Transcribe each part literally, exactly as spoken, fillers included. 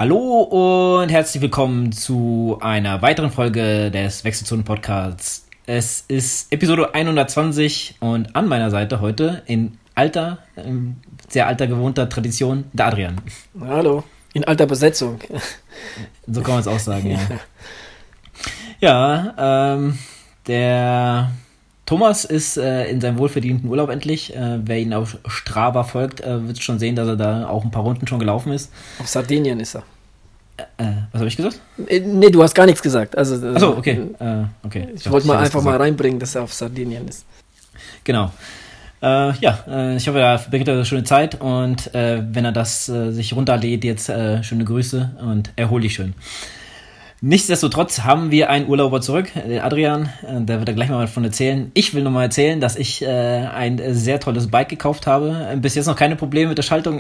Hallo und herzlich willkommen zu einer weiteren Folge des Wechselzonen-Podcasts. Es ist Episode hundertzwanzig und an meiner Seite heute in alter, in sehr alter gewohnter Tradition der Adrian. Hallo, in alter Besetzung. So kann man es auch sagen, ja. Ja, ähm, der Thomas ist äh, in seinem wohlverdienten Urlaub endlich. Äh, wer ihn auf Strava folgt, äh, wird schon sehen, dass er da auch ein paar Runden schon gelaufen ist. Auf Sardinien ist er. Äh, was habe ich gesagt? Äh, nee, du hast gar nichts gesagt. Also, äh, Achso, okay. Äh, okay. Ich, ich wollte mal einfach mal reinbringen, dass er auf Sardinien ist. Genau. Äh, ja, äh, ich hoffe, er verbringt eine schöne Zeit und äh, wenn er das äh, sich runterlädt, jetzt äh, schöne Grüße und erhol dich schön. Nichtsdestotrotz haben wir einen Urlauber zurück, den Adrian, äh, der wird da gleich mal davon erzählen. Ich will nur mal erzählen, dass ich äh, ein sehr tolles Bike gekauft habe. Bis jetzt noch keine Probleme mit der Schaltung.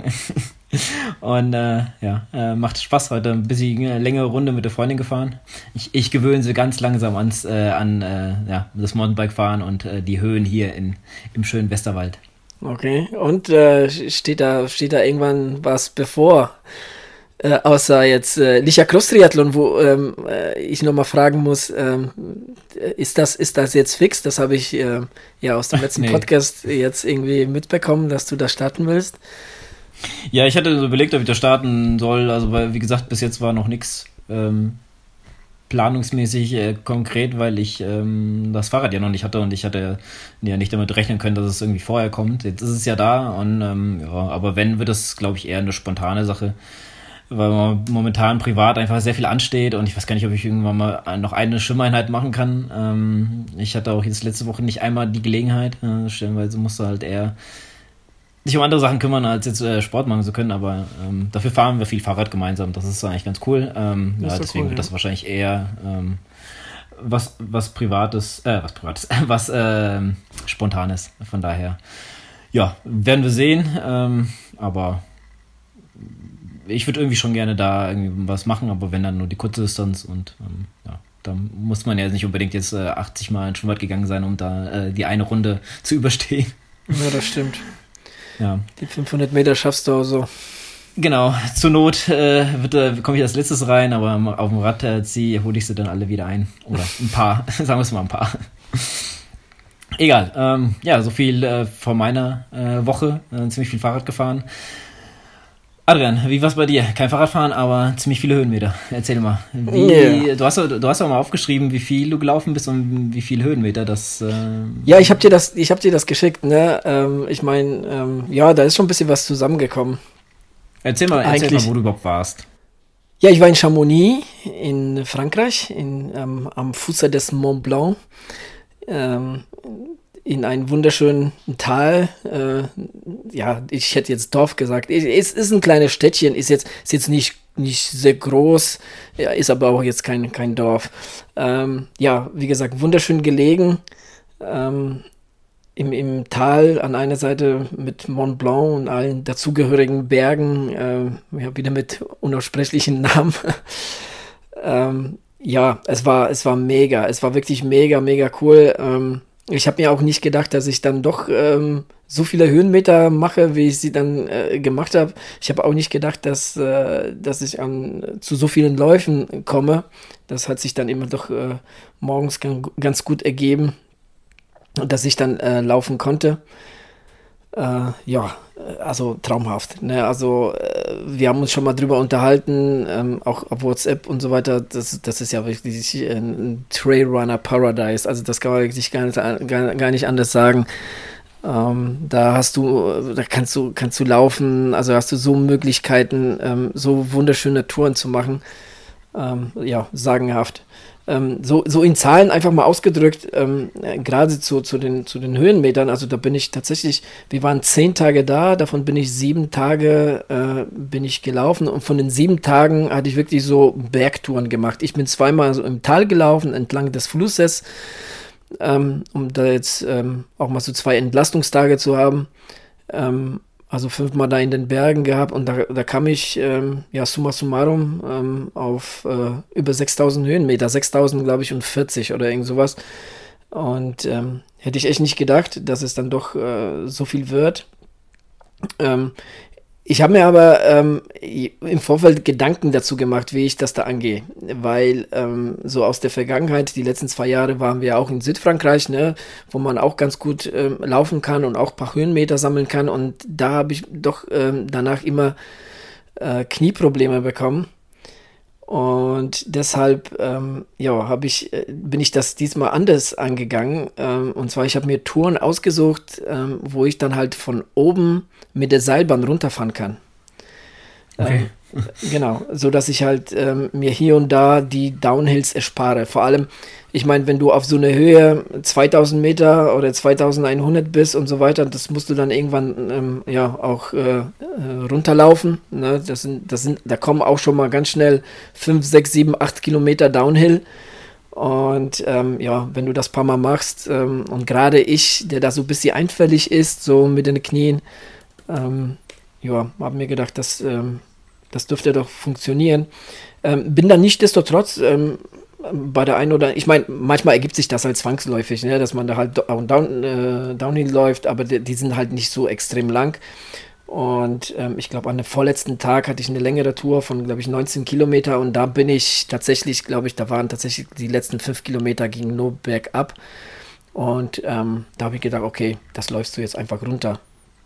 Und äh, ja, äh, macht Spaß. Heute ein bisschen eine längere Runde mit der Freundin gefahren. Ich, ich gewöhne sie ganz langsam ans, äh, an äh, ja, das Mountainbike-Fahren und äh, die Höhen hier in, im schönen Westerwald. Okay, und äh, steht da steht da irgendwann was bevor? Äh, außer jetzt äh, Licher Cross Triathlon, wo ähm, äh, ich nochmal fragen muss, ähm, ist das ist das jetzt fix? Das habe ich äh, ja aus dem letzten nee. Podcast jetzt irgendwie mitbekommen, dass du da starten willst. Ja, ich hatte so überlegt, ob ich da starten soll, also weil, wie gesagt, bis jetzt war noch nichts ähm, planungsmäßig äh, konkret, weil ich ähm, das Fahrrad ja noch nicht hatte und ich hatte ja nicht damit rechnen können, dass es irgendwie vorher kommt. Jetzt ist es ja da und ähm, ja, aber wenn, wird es, glaube ich, eher eine spontane Sache, weil momentan privat einfach sehr viel ansteht und ich weiß gar nicht, ob ich irgendwann mal noch eine Schwimmeinheit machen kann. Ähm, ich hatte auch jetzt letzte Woche nicht einmal die Gelegenheit, äh, stellenweise musste halt eher sich um andere Sachen kümmern, als jetzt äh, Sport machen zu können, aber ähm, dafür fahren wir viel Fahrrad gemeinsam, das ist eigentlich ganz cool. Ähm, ja, deswegen cool, wird ja. das wahrscheinlich eher ähm, was, was Privates, äh, was Privates, was äh, Spontanes, von daher, ja, werden wir sehen, ähm, aber ich würde irgendwie schon gerne da irgendwie was machen, aber wenn dann nur die kurze Distanz und ähm, ja, da muss man ja nicht unbedingt jetzt äh, achtzig Mal ins Schwimmbad gegangen sein, um da äh, die eine Runde zu überstehen. Ja, das stimmt. Ja. Die fünfhundert Meter schaffst du auch so. Genau, zur Not äh, äh, komme ich als letztes rein, aber auf dem Rad äh, ziehe, hole ich sie dann alle wieder ein. Oder ein paar, sagen wir es mal ein paar. Egal, ähm, ja, so viel äh, von meiner äh, Woche, äh, ziemlich viel Fahrrad gefahren. Adrian, wie war's bei dir? Kein Fahrradfahren, aber ziemlich viele Höhenmeter. Erzähl mal. Wie, yeah. du, hast, du hast auch mal aufgeschrieben, wie viel du gelaufen bist und wie viele Höhenmeter das... Äh ja, ich habe dir das ich hab dir das geschickt, ne? Ähm, ich meine, ähm, ja, da ist schon ein bisschen was zusammengekommen. Erzähl mal, erzähl mal, wo du überhaupt warst. Ja, ich war in Chamonix in Frankreich, in, ähm, am Fuße des Mont Blanc. Ähm, in einem wunderschönen Tal, äh, ja, ich hätte jetzt Dorf gesagt, es ist ein kleines Städtchen, ist jetzt, ist jetzt nicht, nicht sehr groß, ja, ist aber auch jetzt kein, kein Dorf. Ähm, ja, wie gesagt, wunderschön gelegen, ähm, im, im Tal an einer Seite mit Mont Blanc und allen dazugehörigen Bergen, äh, ja, wieder mit unaussprechlichen Namen. ähm, ja, es war, es war mega, es war wirklich mega, mega cool. Ähm, Ich habe mir auch nicht gedacht, dass ich dann doch ähm, so viele Höhenmeter mache, wie ich sie dann äh, gemacht habe. Ich habe auch nicht gedacht, dass, äh, dass ich an, zu so vielen Läufen komme. Das hat sich dann immer doch äh, morgens ganz, ganz gut ergeben, dass ich dann äh, laufen konnte. Äh, ja, also traumhaft. Ne? Also äh, wir haben uns schon mal drüber unterhalten, ähm, auch auf WhatsApp und so weiter. Das, das ist ja wirklich ein Trailrunner Paradise. Also das kann man wirklich gar nicht, gar, gar nicht anders sagen. Ähm, da hast du, da kannst du, kannst du laufen. Also hast du so Möglichkeiten, ähm, so wunderschöne Touren zu machen. Ähm, ja, sagenhaft. Ähm, so, so in Zahlen einfach mal ausgedrückt, ähm, äh, gerade zu, zu, den, zu den Höhenmetern, also da bin ich tatsächlich, wir waren zehn Tage da, davon bin ich sieben Tage äh, bin ich gelaufen und von den sieben Tagen hatte ich wirklich so Bergtouren gemacht. Ich bin zweimal so im Tal gelaufen, entlang des Flusses, ähm, um da jetzt ähm, auch mal so zwei Entlastungstage zu haben. Ähm, Also fünfmal da in den Bergen gehabt und da, da kam ich, ähm, ja, summa summarum, ähm, auf äh, über sechstausend Höhenmeter, sechstausend, glaube ich, und vierzig oder irgend sowas. Und ähm, hätte ich echt nicht gedacht, dass es dann doch äh, so viel wird. Ähm, Ich habe mir aber ähm, im Vorfeld Gedanken dazu gemacht, wie ich das da angehe, weil ähm, so aus der Vergangenheit, die letzten zwei Jahre waren wir auch in Südfrankreich, ne, wo man auch ganz gut ähm, laufen kann und auch ein paar Höhenmeter sammeln kann und da habe ich doch ähm, danach immer äh, Knieprobleme bekommen und deshalb ähm, ja, habe ich, äh, bin ich das diesmal anders angegangen ähm, und zwar ich habe mir Touren ausgesucht, ähm, wo ich dann halt von oben mit der Seilbahn runterfahren kann. Okay. Ähm, genau, so dass ich halt ähm, mir hier und da die Downhills erspare. Vor allem, ich meine, wenn du auf so eine Höhe zweitausend Meter oder zweitausendeinhundert bist und so weiter, das musst du dann irgendwann ähm, ja auch äh, äh, runterlaufen. Ne? Das sind, das sind, da kommen auch schon mal ganz schnell fünf, sechs, sieben, acht Kilometer Downhill. Und ähm, ja, wenn du das paar Mal machst ähm, und gerade ich, der da so ein bisschen einfällig ist, so mit den Knien, ähm, ja, habe mir gedacht, das, ähm, das dürfte doch funktionieren. Ähm, bin dann nichtsdestotrotz ähm, bei der einen oder, ich meine, manchmal ergibt sich das halt zwangsläufig, ne, dass man da halt down, down, äh, downhill läuft, aber die, die sind halt nicht so extrem lang. Und ähm, ich glaube, an dem vorletzten Tag hatte ich eine längere Tour von, glaube ich, neunzehn Kilometer und da bin ich tatsächlich, glaube ich, da waren tatsächlich die letzten fünf Kilometer gingen nur bergab. Und ähm, da habe ich gedacht, okay, das läufst du jetzt einfach runter.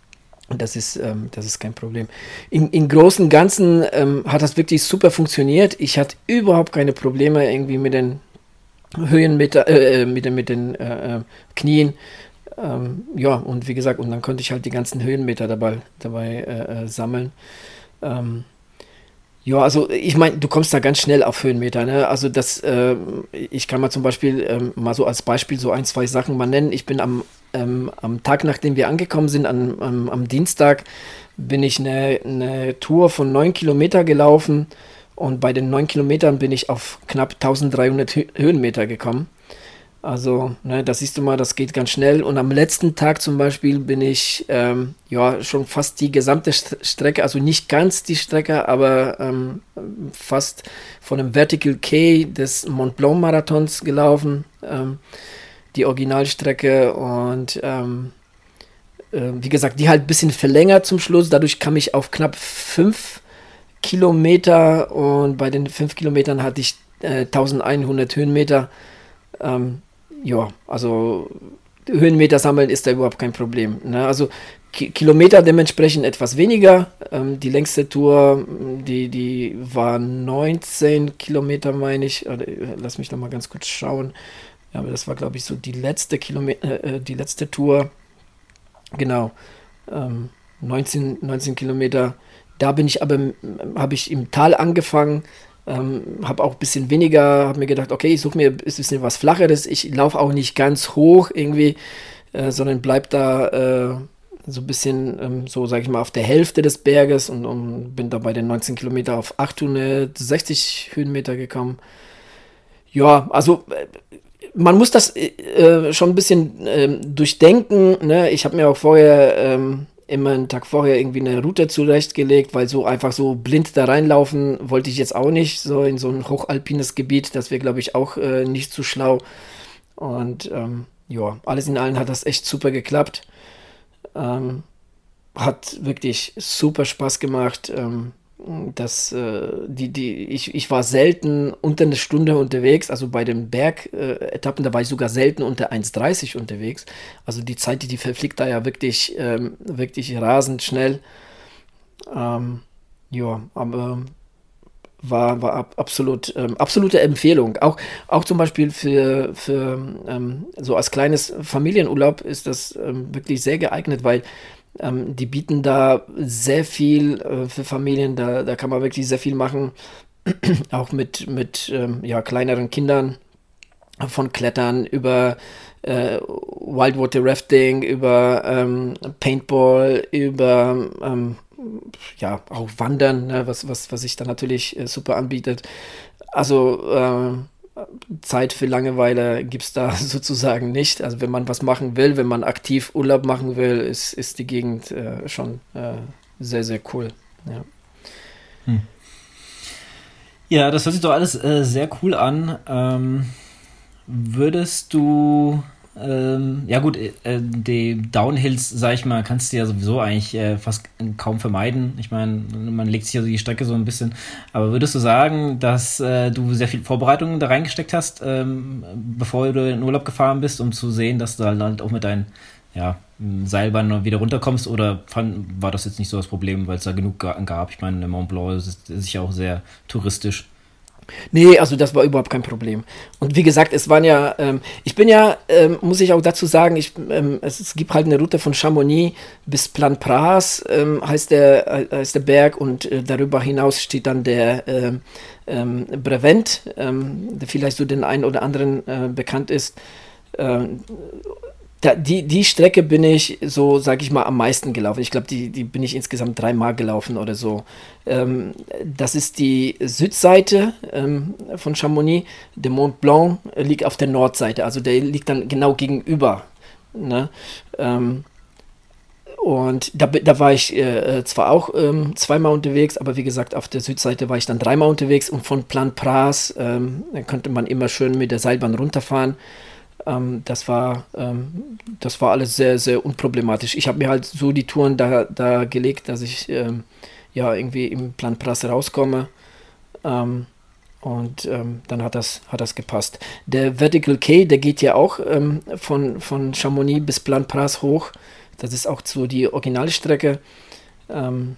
Und das ist, ähm, das ist kein Problem. In, im Großen und Ganzen ähm, hat das wirklich super funktioniert. Ich hatte überhaupt keine Probleme irgendwie mit den Höhenmeter, äh, mit den, mit den äh, Knien. Ähm, ja, und wie gesagt, und dann konnte ich halt die ganzen Höhenmeter dabei, dabei äh, äh, sammeln. Ähm, ja, also ich meine, du kommst da ganz schnell auf Höhenmeter, ne? Also das, äh, ich kann mal zum Beispiel ähm, mal so als Beispiel so ein, zwei Sachen mal nennen. Ich bin am, ähm, am Tag, nachdem wir angekommen sind, an, am, am Dienstag, bin ich eine, eine Tour von neun Kilometer gelaufen und bei den neun Kilometern bin ich auf knapp eintausenddreihundert Hö- Höhenmeter gekommen. Also, ne, das siehst du mal, das geht ganz schnell. Und am letzten Tag zum Beispiel bin ich ähm, ja schon fast die gesamte St- Strecke, also nicht ganz die Strecke, aber ähm, fast von dem Vertical K des Mont Blanc Marathons gelaufen, ähm, die Originalstrecke. Und ähm, äh, wie gesagt, die halt ein bisschen verlängert zum Schluss. Dadurch kam ich auf knapp fünf Kilometer und bei den fünf Kilometern hatte ich äh, eintausendeinhundert Höhenmeter. Ähm, ja, also Höhenmeter sammeln ist da überhaupt kein Problem. Ne? Also Ki- Kilometer dementsprechend etwas weniger. Ähm, die längste Tour, die, die war neunzehn Kilometer, meine ich. Oder, äh, lass mich noch mal ganz kurz schauen. Ja, aber das war, glaube ich, so die letzte Kilometer, äh, die letzte Tour. Genau. Ähm, neunzehn, neunzehn Kilometer. Da bin ich aber, habe ich im Tal angefangen. Ähm, habe auch ein bisschen weniger, habe mir gedacht, okay, ich suche mir ein bisschen was Flacheres. Ich laufe auch nicht ganz hoch irgendwie, äh, sondern bleib da äh, so ein bisschen, ähm, so sage ich mal, auf der Hälfte des Berges und, und bin da bei den neunzehn Kilometer auf achthundertsechzig Höhenmeter gekommen. Ja, also äh, man muss das äh, schon ein bisschen ähm, durchdenken. Ne? Ich habe mir auch vorher ähm, immer einen Tag vorher irgendwie eine Route zurechtgelegt, weil so einfach so blind da reinlaufen wollte ich jetzt auch nicht. So in so ein hochalpines Gebiet, das wäre, glaube ich, auch äh, nicht so schlau. Und ähm, ja, alles in allem hat das echt super geklappt. Ähm, hat wirklich super Spaß gemacht. Ähm, das, äh, die, die, ich, ich war selten unter eine Stunde unterwegs, also bei den Bergetappen, da war ich sogar selten unter eins dreißig unterwegs. Also die Zeit, die, die verfliegt da ja wirklich, ähm, wirklich rasend schnell. Ähm, ja, aber war, war ab, absolut, ähm, absolute Empfehlung. Auch, auch zum Beispiel für, für ähm, so als kleines Familienurlaub ist das ähm, wirklich sehr geeignet, weil ähm, die bieten da sehr viel äh, für Familien, da, da kann man wirklich sehr viel machen, auch mit, mit ähm, ja, kleineren Kindern, von Klettern über äh, Wildwater Rafting, über ähm, Paintball, über ähm, ja, auch Wandern, ne, was, was, was sich da natürlich äh, super anbietet. Also äh, Zeit für Langeweile gibt es da sozusagen nicht. Also wenn man was machen will, wenn man aktiv Urlaub machen will, ist, ist die Gegend äh, schon äh, sehr, sehr cool. Ja. Hm. Ja, das hört sich doch alles äh, sehr cool an. Ähm, würdest du Ähm, ja gut, äh, die Downhills, sag ich mal, kannst du ja sowieso eigentlich äh, fast kaum vermeiden. Ich meine, man legt sich ja so die Strecke so ein bisschen. Aber würdest du sagen, dass äh, du sehr viel Vorbereitung da reingesteckt hast, ähm, bevor du in den Urlaub gefahren bist, um zu sehen, dass du halt auch mit deinen ja, Seilbahn wieder runterkommst? Oder fand, war das jetzt nicht so das Problem, weil es da genug gab? Ich meine, Mont Blanc ist, ist ja auch sehr touristisch. Nee, also das war überhaupt kein Problem. Und wie gesagt, es waren ja, ähm, ich bin ja, ähm, muss ich auch dazu sagen, ich, ähm, es, es gibt halt eine Route von Chamonix bis Plan Pras, ähm, heißt, der, heißt der Berg, und äh, darüber hinaus steht dann der ähm, ähm, Brevent, ähm, der vielleicht so den einen oder anderen äh, bekannt ist. Ähm, Da, die, die Strecke bin ich so, sag ich mal, am meisten gelaufen. Ich glaube, die, die bin ich insgesamt dreimal gelaufen oder so. Ähm, das ist die Südseite ähm, von Chamonix. Der Mont Blanc liegt auf der Nordseite, also der liegt dann genau gegenüber. Ne? Ähm, und da, da war ich äh, zwar auch ähm, zweimal unterwegs, aber wie gesagt, auf der Südseite war ich dann dreimal unterwegs, und von Plan Pras ähm, konnte man immer schön mit der Seilbahn runterfahren. Ähm, das war, ähm, das war alles sehr, sehr unproblematisch. Ich habe mir halt so die Touren da, da gelegt, dass ich ähm, ja irgendwie im Plan Pras rauskomme. Ähm, und ähm, dann hat das, hat das gepasst. Der Vertical Quay, der geht ja auch ähm, von, von Chamonix bis Plan Pras hoch. Das ist auch so die Originalstrecke. Ähm,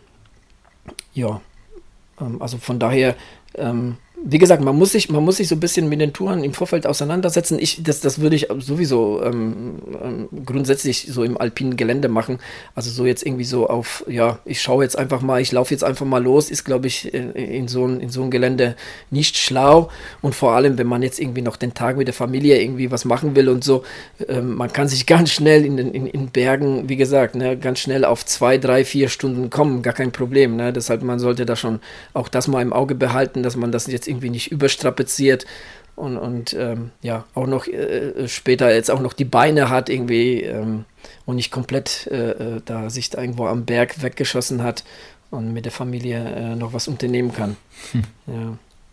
ja, ähm, also von daher, ähm, wie gesagt, man muss sich, man muss sich so ein bisschen mit den Touren im Vorfeld auseinandersetzen. Ich, das, das würde ich sowieso ähm, ähm, grundsätzlich so im alpinen Gelände machen. Also so jetzt irgendwie so auf, ja, ich schaue jetzt einfach mal, ich laufe jetzt einfach mal los, ist, glaube ich, in, in so ein, in so ein Gelände nicht schlau. Und vor allem, wenn man jetzt irgendwie noch den Tag mit der Familie irgendwie was machen will und so, ähm, man kann sich ganz schnell in den in, in Bergen, wie gesagt, ne, ganz schnell auf zwei, drei, vier Stunden kommen, gar kein Problem. Ne? Deshalb, man sollte da schon auch das mal im Auge behalten, dass man das jetzt irgendwie nicht überstrapaziert und, und ähm, ja, auch noch äh, später jetzt auch noch die Beine hat irgendwie ähm, und nicht komplett äh, da sich da irgendwo am Berg weggeschossen hat und mit der Familie äh, noch was unternehmen kann. Hm. Ja.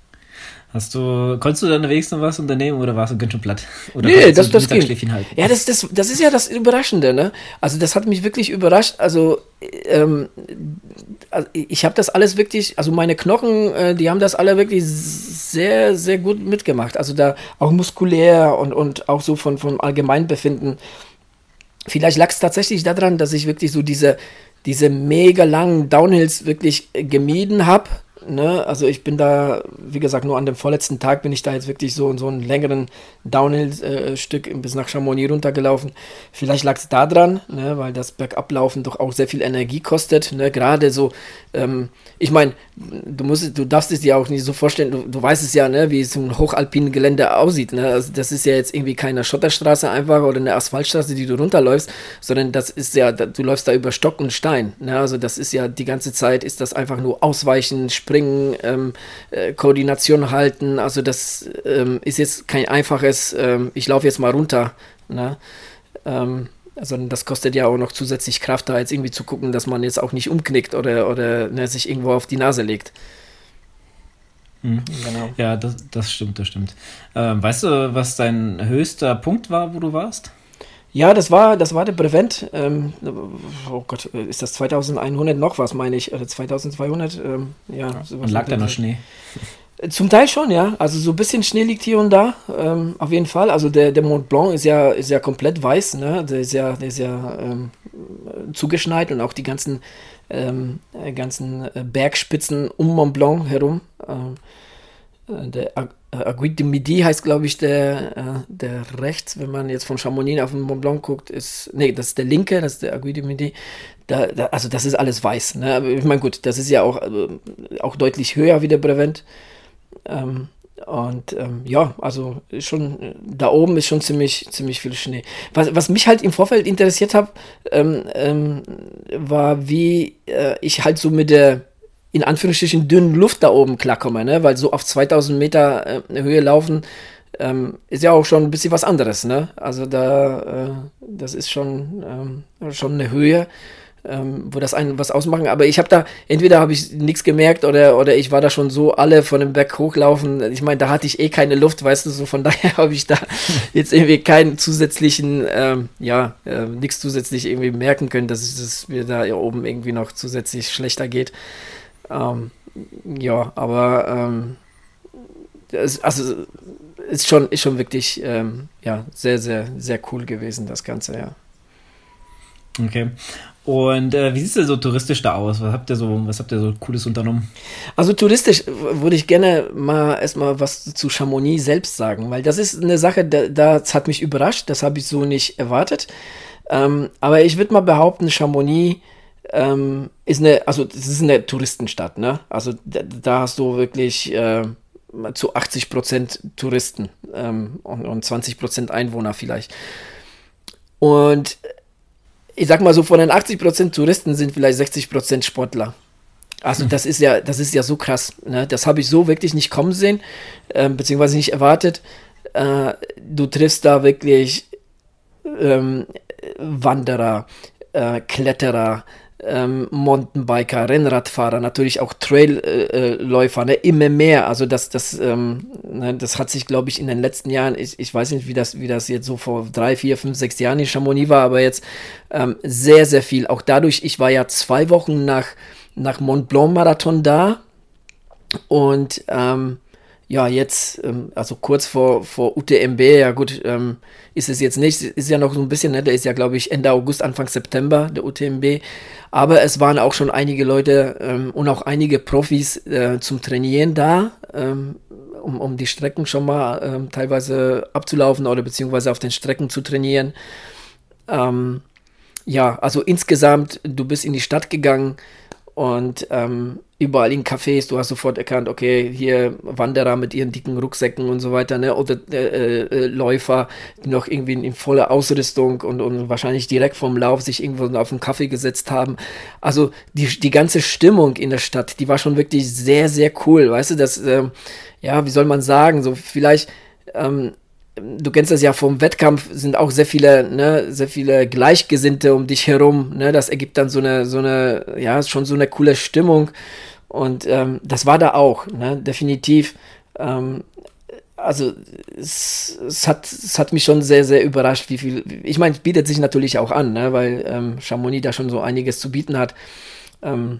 Hast du, konntest du dann unterwegs noch was unternehmen oder warst du ganz schön platt? Oder nee, das, das ging. Halten? Ja, das, das, das ist ja das Überraschende, ne? Also das hat mich wirklich überrascht. Also, ähm, also ich habe das alles wirklich, also meine Knochen, äh, die haben das alle wirklich sehr, sehr gut mitgemacht. Also da auch muskulär und, und auch so von, vom Allgemeinbefinden. Vielleicht lag es tatsächlich daran, dass ich wirklich so diese, diese mega langen Downhills wirklich gemieden habe. Ne, also ich bin da, wie gesagt, nur an dem vorletzten Tag bin ich da jetzt wirklich so in so einen längeren Downhill-Stück äh, bis nach Chamonix runtergelaufen. Vielleicht lag es da dran, ne, weil das Bergablaufen doch auch sehr viel Energie kostet. Ne, gerade so, ähm, ich meine, du musst, du darfst es dir auch nicht so vorstellen, du, du weißt es ja, ne, wie so ein hochalpinen Gelände aussieht. Ne? Also das ist ja jetzt irgendwie keine Schotterstraße einfach oder eine Asphaltstraße, die du runterläufst, sondern das ist ja, du läufst da über Stock und Stein. Ne? Also das ist ja die ganze Zeit, ist das einfach nur Ausweichen, Springen, Ähm, äh, Koordination halten, also das ähm, ist jetzt kein einfaches, ähm, ich laufe jetzt mal runter, ne? ähm, sondern das kostet ja auch noch zusätzlich Kraft, da jetzt irgendwie zu gucken, dass man jetzt auch nicht umknickt oder, oder ne, sich irgendwo auf die Nase legt. Mhm. Genau. Ja, das, das stimmt, das stimmt. Ähm, weißt du, was dein höchster Punkt war, wo du warst? Ja, das war, das war der Brevent. Ähm, oh Gott, ist das zweitausendeinhundert noch was, meine ich? Oder zweitausendzweihundert? Ähm, ja, ja. Und lag da noch Schnee? Zum Teil schon, ja. Also so ein bisschen Schnee liegt hier und da, ähm, auf jeden Fall. Also der, der Mont Blanc ist ja, ist ja komplett weiß, ne? Der ist ja, der ist ja ähm, zugeschneit, und auch die ganzen, ähm, ganzen Bergspitzen um Mont Blanc herum. Ähm, der Aiguille du Midi heißt, glaube ich, der, äh, der rechts, wenn man jetzt von Chamonix auf den Mont Blanc guckt, ist, nee, das ist der linke, das ist der Aiguille du Midi. Da, da, also das ist alles weiß. Ne? Aber ich meine, gut, das ist ja auch, äh, auch deutlich höher wie der Brevent. Ähm, und ähm, ja, also schon, da oben ist schon ziemlich, ziemlich viel Schnee. Was, was mich halt im Vorfeld interessiert hat, ähm, ähm, war, wie äh, ich halt so mit der in Anführungsstrichen dünnen Luft da oben klarkomme, ne? Weil so auf zweitausend Meter äh, Höhe laufen ähm, ist ja auch schon ein bisschen was anderes, ne? Also da, äh, das ist schon, ähm, schon eine Höhe, ähm, wo das einen was ausmachen. Aber ich habe da, entweder habe ich nichts gemerkt oder, oder ich war da schon so alle von dem Berg hochlaufen. Ich meine, da hatte ich eh keine Luft, weißt du, so von daher habe ich da jetzt irgendwie keinen zusätzlichen, ähm, ja, äh, nichts zusätzlich irgendwie merken können, dass es dass mir da hier oben irgendwie noch zusätzlich schlechter geht. Ähm, ja, aber ähm, es, also ist schon, ist schon wirklich ähm, ja, sehr, sehr, sehr cool gewesen, das Ganze, ja. Okay. Und äh, wie sieht es denn so touristisch da aus? Was habt ihr so, was habt ihr so Cooles unternommen? Also touristisch würde ich gerne mal erstmal was zu Chamonix selbst sagen, weil das ist eine Sache, da, das hat mich überrascht, das habe ich so nicht erwartet. Ähm, aber ich würde mal behaupten, Chamonix ähm, ist eine, also das ist eine Touristenstadt, ne? Also da, da hast du wirklich äh, zu achtzig Prozent Touristen ähm, und, und zwanzig Prozent Einwohner vielleicht. Und ich sag mal so, von den achtzig Prozent Touristen sind vielleicht sechzig Prozent Sportler. Also das ist ja, das ist ja so krass. Ne? Das habe ich so wirklich nicht kommen sehen, äh, beziehungsweise nicht erwartet. Äh, du triffst da wirklich ähm, Wanderer, äh, Kletterer, ähm, Mountainbiker, Rennradfahrer, natürlich auch Trailläufer, äh, ne? Immer mehr. Also das, das, ähm, ne? Das hat sich, glaube ich, in den letzten Jahren, ich, ich weiß nicht, wie das, wie das jetzt so vor drei, vier, fünf, sechs Jahren in Chamonix war, aber jetzt ähm, sehr, sehr viel. Auch dadurch, ich war ja zwei Wochen nach, nach Mont Blanc Marathon da und ähm, ja, jetzt, ähm, also kurz vor, vor U T M B, ja gut, ähm, ist es jetzt nicht, ist ja noch so ein bisschen, ne, der ist ja, glaube ich, Ende August, Anfang September, der U T M B, aber es waren auch schon einige Leute ähm, und auch einige Profis äh, zum Trainieren da, ähm, um, um die Strecken schon mal ähm, teilweise abzulaufen oder beziehungsweise auf den Strecken zu trainieren. Ähm, ja, also insgesamt, du bist in die Stadt gegangen, und ähm, überall in Cafés, du hast sofort erkannt, okay, hier Wanderer mit ihren dicken Rucksäcken und so weiter, ne? Oder äh, äh, Läufer, die noch irgendwie in, in voller Ausrüstung und, und wahrscheinlich direkt vom Lauf sich irgendwo auf einen Kaffee gesetzt haben. Also die, die ganze Stimmung in der Stadt, die war schon wirklich sehr, sehr cool, weißt du, das, ähm, ja, wie soll man sagen, so vielleicht, ähm, du kennst das ja vom Wettkampf, sind auch sehr viele, ne, sehr viele Gleichgesinnte um dich herum, ne, das ergibt dann so eine, so eine, ja, schon so eine coole Stimmung und ähm, das war da auch, ne, definitiv, ähm, also es, es, hat, es hat mich schon sehr, sehr überrascht, wie viel, ich meine, es bietet sich natürlich auch an, ne, weil ähm, Chamonix da schon so einiges zu bieten hat, ähm,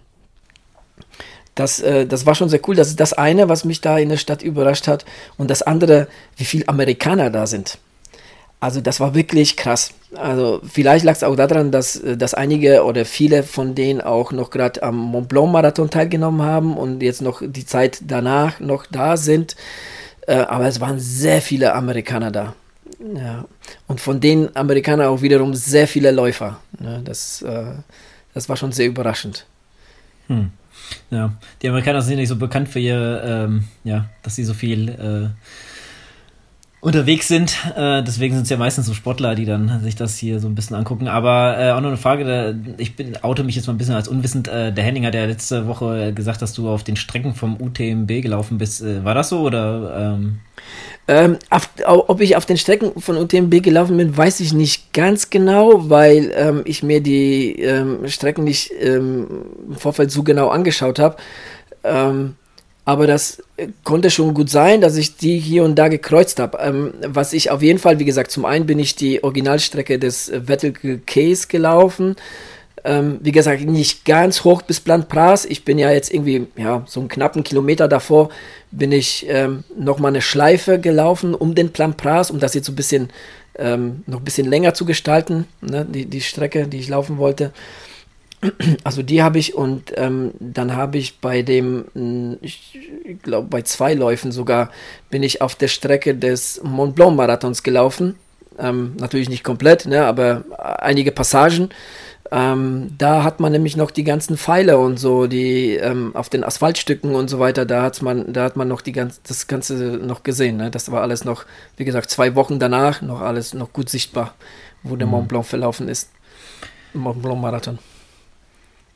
Das, äh, das war schon sehr cool. Das ist das eine, was mich da in der Stadt überrascht hat. Und das andere, wie viele Amerikaner da sind. Also das war wirklich krass. Also vielleicht lag es auch daran, dass, dass einige oder viele von denen auch noch gerade am Mont Blanc Marathon teilgenommen haben und jetzt noch die Zeit danach noch da sind. Äh, aber es waren sehr viele Amerikaner da. Ja. Und von den Amerikanern auch wiederum sehr viele Läufer. Ja, das, äh, das war schon sehr überraschend. Hm. Ja, die Amerikaner sind nicht so bekannt für ihr, ähm, ja, dass sie so viel äh, unterwegs sind. Äh, deswegen sind es ja meistens so Sportler, die dann sich das hier so ein bisschen angucken. Aber äh, auch noch eine Frage, da, ich bin, oute mich jetzt mal ein bisschen als unwissend. Äh, der Henning hat ja letzte Woche gesagt, dass du auf den Strecken vom U T M B gelaufen bist. Äh, war das so oder? Ähm? Ähm, auf, ob ich auf den Strecken von U T M B gelaufen bin, weiß ich nicht ganz genau, weil ähm, ich mir die ähm, Strecken nicht ähm, im Vorfeld so genau angeschaut habe. Ähm, aber das konnte schon gut sein, dass ich die hier und da gekreuzt habe. Ähm, was ich auf jeden Fall, wie gesagt, zum einen bin ich die Originalstrecke des Vettel Quays gelaufen. Ähm, wie gesagt, nicht ganz hoch bis Plan Pras. Ich bin ja jetzt irgendwie, ja, so einen knappen Kilometer davor bin ich ähm, nochmal eine Schleife gelaufen um den Plan Pras, um das jetzt so ein bisschen, ähm, noch ein bisschen länger zu gestalten, ne, die, die Strecke, die ich laufen wollte. Also die habe ich und ähm, dann habe ich bei dem, ich glaube bei zwei Läufen sogar, bin ich auf der Strecke des Mont Blanc Marathons gelaufen. Ähm, natürlich nicht komplett, ne, aber einige Passagen. Ähm, da hat man nämlich noch die ganzen Pfeile und so, die ähm, auf den Asphaltstücken und so weiter, da hat man, da hat man noch die ganz, das Ganze noch gesehen. Ne? Das war alles noch, wie gesagt, zwei Wochen danach, noch alles noch gut sichtbar, wo der mhm. Mont Blanc verlaufen ist. Mont Blanc Marathon.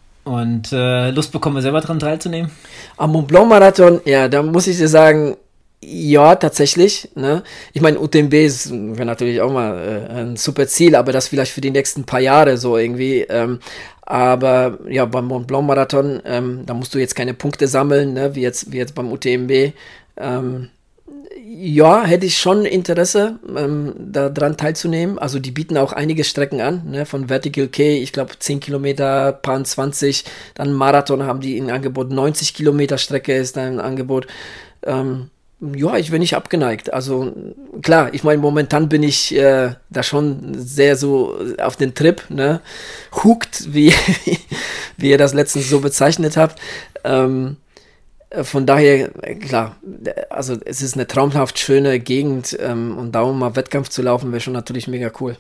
Und äh, Lust bekommen wir selber dran teilzunehmen? Am Mont Blanc Marathon, ja, da muss ich dir sagen, Ja, tatsächlich. Ne? Ich meine, U T M B wäre natürlich auch mal äh, ein super Ziel, aber das vielleicht für die nächsten paar Jahre so irgendwie. Ähm, aber ja, beim Mont Blanc Marathon, ähm, da musst du jetzt keine Punkte sammeln, ne? wie, jetzt, wie jetzt beim U T M B. Ähm, ja, hätte ich schon Interesse, ähm, daran teilzunehmen. Also die bieten auch einige Strecken an, ne? Von Vertical K, ich glaube zehn Kilometer, paar zwanzig, dann Marathon haben die ein Angebot, neunzig Kilometer Strecke ist da ein Angebot. Ähm, Ja, ich bin nicht abgeneigt. Also klar, ich meine, momentan bin ich äh, da schon sehr so auf den Trip, ne? Hooked, wie, wie ihr das letztens so bezeichnet habt. Ähm, von daher, äh, klar, also es ist eine traumhaft schöne Gegend ähm, und da mal Wettkampf zu laufen, wäre schon natürlich mega cool.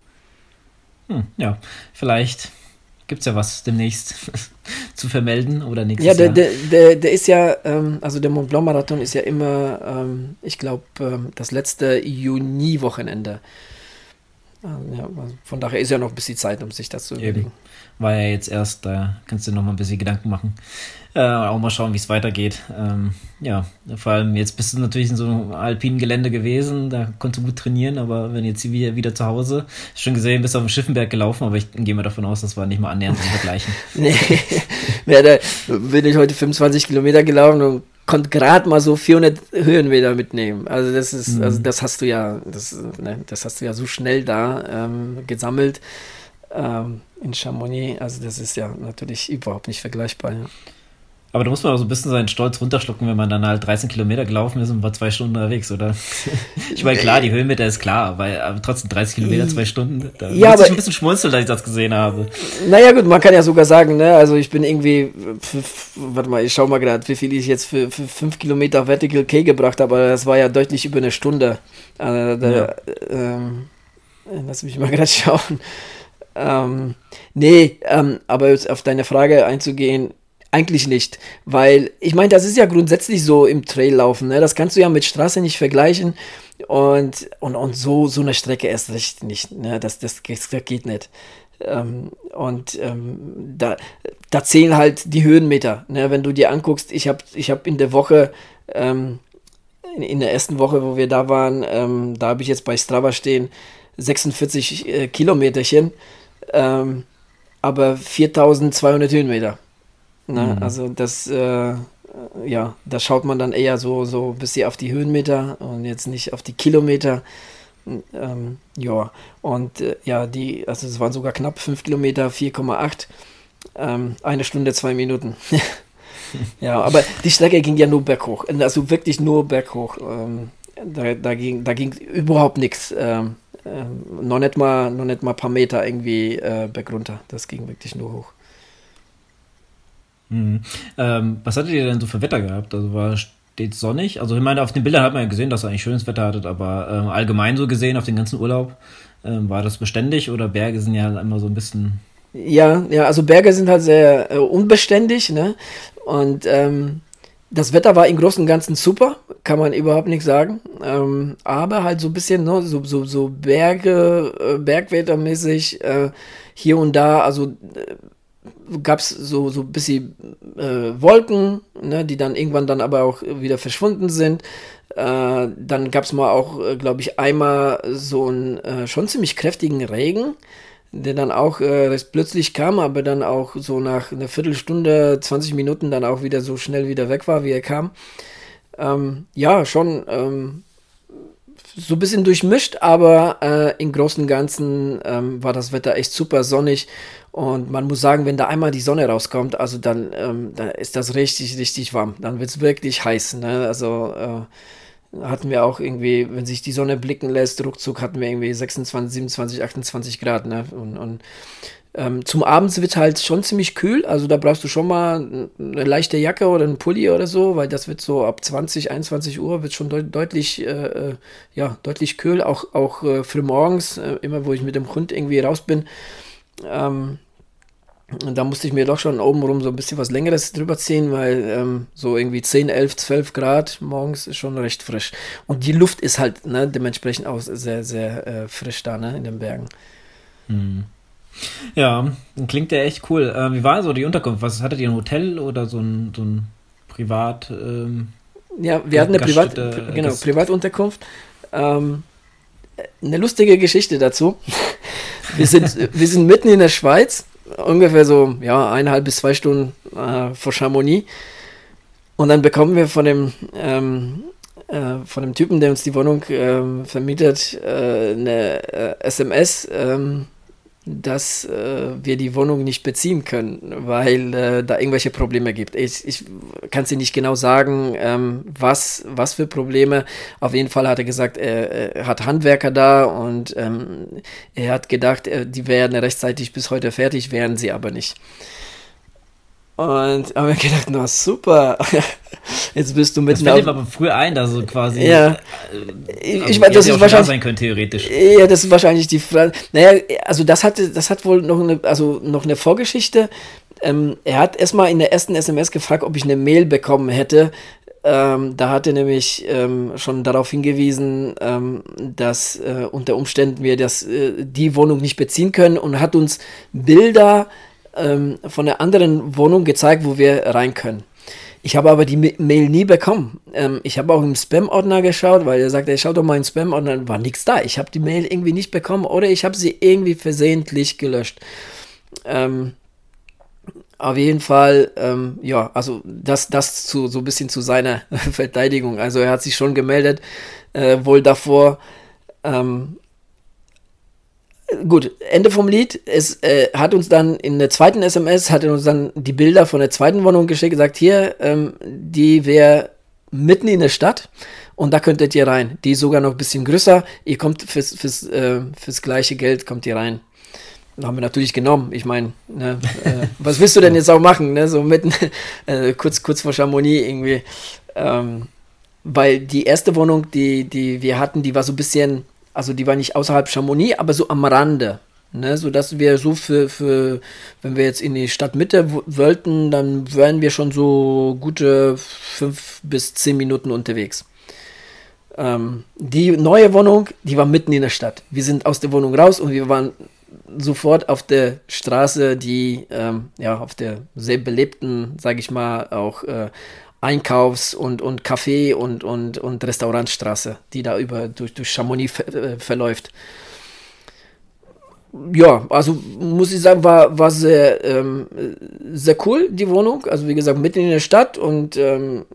Hm, ja, vielleicht gibt es ja was demnächst zu vermelden oder nächstes Ja, der, Jahr. der, der, der ist ja, ähm, also der Mont Blanc Marathon ist ja immer, ähm, ich glaube, ähm, das letzte Juni-Wochenende. Ähm, ja, also von daher ist ja noch ein bisschen Zeit, um sich das zu Eben. überlegen. War ja jetzt erst, da kannst du noch mal ein bisschen Gedanken machen. Äh, auch mal schauen, wie es weitergeht. Ähm, ja, vor allem jetzt bist du natürlich in so einem alpinen Gelände gewesen, da konntest du gut trainieren, aber wenn jetzt wieder, wieder zu Hause, schon gesehen, bist du auf dem Schiffenberg gelaufen, aber ich gehe mal davon aus, das war nicht mal annähernd zu vergleichen. Nee, ja, da bin ich heute fünfundzwanzig Kilometer gelaufen und konnte gerade mal so vierhundert Höhenmeter mitnehmen. Also das ist, also das hast du ja, das, ne, das hast du ja so schnell da ähm, gesammelt ähm, in Chamonix. Also das ist ja natürlich überhaupt nicht vergleichbar. Ja. Aber da muss man auch so ein bisschen seinen Stolz runterschlucken, wenn man dann halt dreizehn Kilometer gelaufen ist und war zwei Stunden unterwegs, oder? Ich meine, klar, die Höhenmeter ist klar, aber, aber trotzdem dreißig Kilometer, zwei Stunden, da Ja, muss aber- ich ein bisschen schmunzeln, als ich das gesehen habe. Naja gut, man kann ja sogar sagen, ne, also ich bin irgendwie, f- f- warte mal, ich schau mal gerade, wie viel ich jetzt für, für fünf Kilometer Vertical K gebracht habe, aber das war ja deutlich über eine Stunde. Also, da, Ja. ähm, lass mich mal gerade schauen. Ähm, nee, ähm, aber jetzt auf deine Frage einzugehen, eigentlich nicht, weil ich meine, das ist ja grundsätzlich so im Traillaufen, ne? Das kannst du ja mit Straße nicht vergleichen und, und, und so, so eine Strecke erst recht nicht, ne? Das, das, das geht nicht. Ähm, und ähm, da, da zählen halt die Höhenmeter, ne? Wenn du dir anguckst, ich habe ich hab in der Woche, ähm, in, in der ersten Woche, wo wir da waren, ähm, da habe ich jetzt bei Strava stehen, sechsundvierzig äh, Kilometerchen, ähm, aber viertausendzweihundert Höhenmeter. Ne? Mhm. Also das, äh, ja, da schaut man dann eher so, so ein bisschen auf die Höhenmeter und jetzt nicht auf die Kilometer. Ähm, ja, und äh, ja, die, also es waren sogar knapp fünf Kilometer, vier Komma acht, ähm, eine Stunde, zwei Minuten. Ja, aber die Strecke ging ja nur berghoch, also wirklich nur berghoch. Ähm, da, da ging, da ging überhaupt nichts. Ähm, ähm, noch nicht mal, noch nicht mal ein paar Meter irgendwie äh, bergunter. Das ging wirklich nur hoch. Mhm. Ähm, was hattet ihr denn so für Wetter gehabt? Also war stets sonnig? Also ich meine, auf den Bildern hat man ja gesehen, dass ihr eigentlich schönes Wetter hattet, aber ähm, allgemein so gesehen, auf den ganzen Urlaub, ähm, war das beständig oder Berge sind ja immer so ein bisschen... Ja, ja, also Berge sind halt sehr äh, unbeständig, ne? Und ähm, das Wetter war im Großen und Ganzen super, kann man überhaupt nichts sagen. Ähm, aber halt so ein bisschen, ne, so, so, so Berge, äh, Bergwettermäßig, äh, hier und da, also äh, gab es so, so ein bisschen äh, Wolken, ne, die dann irgendwann dann aber auch wieder verschwunden sind. Äh, dann gab es mal auch, äh, glaube ich, einmal so einen äh, schon ziemlich kräftigen Regen, der dann auch äh, recht plötzlich kam, aber dann auch so nach einer Viertelstunde, zwanzig Minuten dann auch wieder so schnell wieder weg war, wie er kam. Ähm, ja, schon ähm, so ein bisschen durchmischt, aber äh, im Großen und Ganzen ähm, war das Wetter echt super sonnig und man muss sagen, wenn da einmal die Sonne rauskommt, also dann, ähm, dann ist das richtig, richtig warm. Dann wird es wirklich heiß, ne? Also äh, hatten wir auch irgendwie, wenn sich die Sonne blicken lässt, ruckzuck hatten wir irgendwie sechsundzwanzig, siebenundzwanzig, achtundzwanzig Grad, ne? Und, und ähm, zum Abends wird halt schon ziemlich kühl, also da brauchst du schon mal eine leichte Jacke oder einen Pulli oder so, weil das wird so ab zwanzig, einundzwanzig Uhr wird schon deut deutlich, äh, äh, ja, deutlich kühl, auch, auch äh, früh morgens, äh, immer wo ich mit dem Hund irgendwie raus bin, ähm, und da musste ich mir doch schon obenrum so ein bisschen was Längeres drüber ziehen, weil ähm, so irgendwie zehn, elf, zwölf Grad morgens ist schon recht frisch. Und die Luft ist halt ne, dementsprechend auch sehr, sehr äh, frisch da ne, in den Bergen. Hm. Ja, klingt ja echt cool. Ähm, wie war so die Unterkunft? Was hattet ihr, ein Hotel oder so ein, so ein Privat? Ähm Ja, wir hatten eine Privat, Gaststätte, genau, das- Privatunterkunft. Ähm, eine lustige Geschichte dazu. Wir sind, wir sind mitten in der Schweiz, ungefähr so ja, eineinhalb bis zwei Stunden äh, vor Chamonix. Und dann bekommen wir von dem, ähm, äh, von dem Typen, der uns die Wohnung ähm, vermietet, äh, eine äh, S M S, ähm, dass äh, wir die Wohnung nicht beziehen können, weil äh, da irgendwelche Probleme gibt. Ich, ich kann es dir nicht genau sagen, ähm, was, was für Probleme. Auf jeden Fall hat er gesagt, er, er hat Handwerker da und ähm, er hat gedacht, äh, die wären rechtzeitig bis heute fertig, wären sie aber nicht. Und haben wir gedacht, na super, jetzt bist du Das mitten fällt auf... ihm aber früher ein, dass so quasi. Ja. äh, Ich, also ich meine, das hätte ist auch schon da wahrscheinlich... sein können, theoretisch. Ja, das ist wahrscheinlich die Frage. Naja, also das hatte, das hat wohl noch eine, also noch eine Vorgeschichte. Ähm, er hat erstmal in der ersten S M S gefragt, ob ich eine Mail bekommen hätte. Ähm, da hat er nämlich ähm, schon darauf hingewiesen, ähm, dass äh, unter Umständen wir das, äh, die Wohnung nicht beziehen können und hat uns Bilder ähm, von einer anderen Wohnung gezeigt, wo wir rein können. Ich habe aber die Ma- Mail nie bekommen. Ähm, ich habe auch im Spam-Ordner geschaut, weil er sagte, ich schau doch mal in den Spam-Ordner, war nichts da. Ich habe die Mail irgendwie nicht bekommen oder ich habe sie irgendwie versehentlich gelöscht. Ähm, auf jeden Fall, ähm, ja, also das, das zu, so ein bisschen zu seiner Verteidigung. Also er hat sich schon gemeldet, äh, wohl davor. Ähm, Gut, Ende vom Lied. Es äh, hat uns dann in der zweiten S M S, hat er uns dann die Bilder von der zweiten Wohnung geschickt, gesagt, hier, ähm, die wäre mitten in der Stadt und da könntet ihr rein. Die ist sogar noch ein bisschen größer. Ihr kommt fürs, fürs, äh, fürs gleiche Geld, kommt ihr rein. Da haben wir natürlich genommen. Ich meine, ne, äh, was willst du denn jetzt auch machen? Ne? So mitten, äh, kurz, kurz vor Chamonix irgendwie. Ähm, weil die erste Wohnung, die, die wir hatten, die war so ein bisschen... Also die war nicht außerhalb Chamonix, aber so am Rande. Ne? Sodass wir so für, für, wenn wir jetzt in die Stadtmitte w- wollten, dann wären wir schon so gute fünf bis zehn Minuten unterwegs. Ähm, die neue Wohnung, die war mitten in der Stadt. Wir sind aus der Wohnung raus und wir waren sofort auf der Straße, die ähm, ja auf der sehr belebten, sage ich mal, auch äh, Einkaufs- und, und Café- und, und, und Restaurantstraße, die da über durch, durch Chamonix ver, äh, verläuft. Ja, also muss ich sagen, war, war sehr, ähm, sehr cool, die Wohnung. Also wie gesagt, mitten in der Stadt und ähm,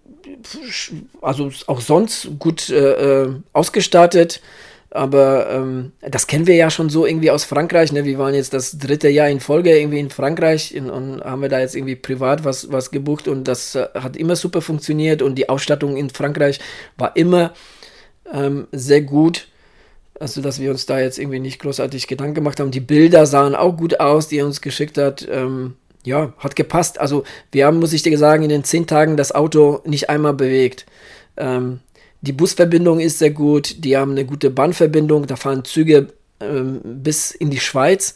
also auch sonst gut äh, äh, ausgestattet. Aber ähm, das kennen wir ja schon so irgendwie aus Frankreich. Ne? Wir waren jetzt das dritte Jahr in Folge irgendwie in Frankreich in, und haben wir da jetzt irgendwie privat was, was gebucht und das äh, hat immer super funktioniert und die Ausstattung in Frankreich war immer ähm, sehr gut. Also, dass wir uns da jetzt irgendwie nicht großartig Gedanken gemacht haben. Die Bilder sahen auch gut aus, die er uns geschickt hat. Ähm, ja, hat gepasst. Also, wir haben, muss ich dir sagen, in den zehn Tagen das Auto nicht einmal bewegt. Ähm, Die Busverbindung ist sehr gut, die haben eine gute Bahnverbindung, da fahren Züge ähm, bis in die Schweiz,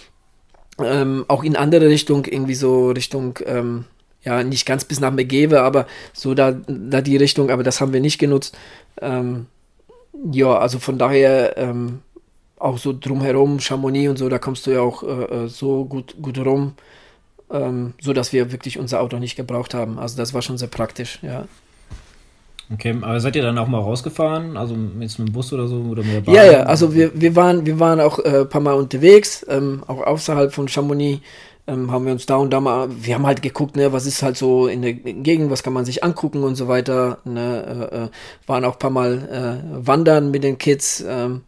ähm, auch in andere Richtung, irgendwie so Richtung, ähm, ja, nicht ganz bis nach Megève, aber so da, da die Richtung, aber das haben wir nicht genutzt. Ähm, ja, also von daher ähm, auch so drumherum, Chamonix und so, da kommst du ja auch äh, äh, so gut, gut rum, ähm, so dass wir wirklich unser Auto nicht gebraucht haben. Also das war schon sehr praktisch, ja. Okay, aber seid ihr dann auch mal rausgefahren? Also jetzt mit dem Bus oder so oder mit der Bahn? Ja, ja, also wir, wir, waren, wir waren auch ein äh, paar Mal unterwegs, ähm, auch außerhalb von Chamonix, ähm, haben wir uns da und da mal, wir haben halt geguckt, ne, was ist halt so in der Gegend, was kann man sich angucken und so weiter, ne, äh, äh, waren auch ein paar Mal äh, wandern mit den Kids, ähm,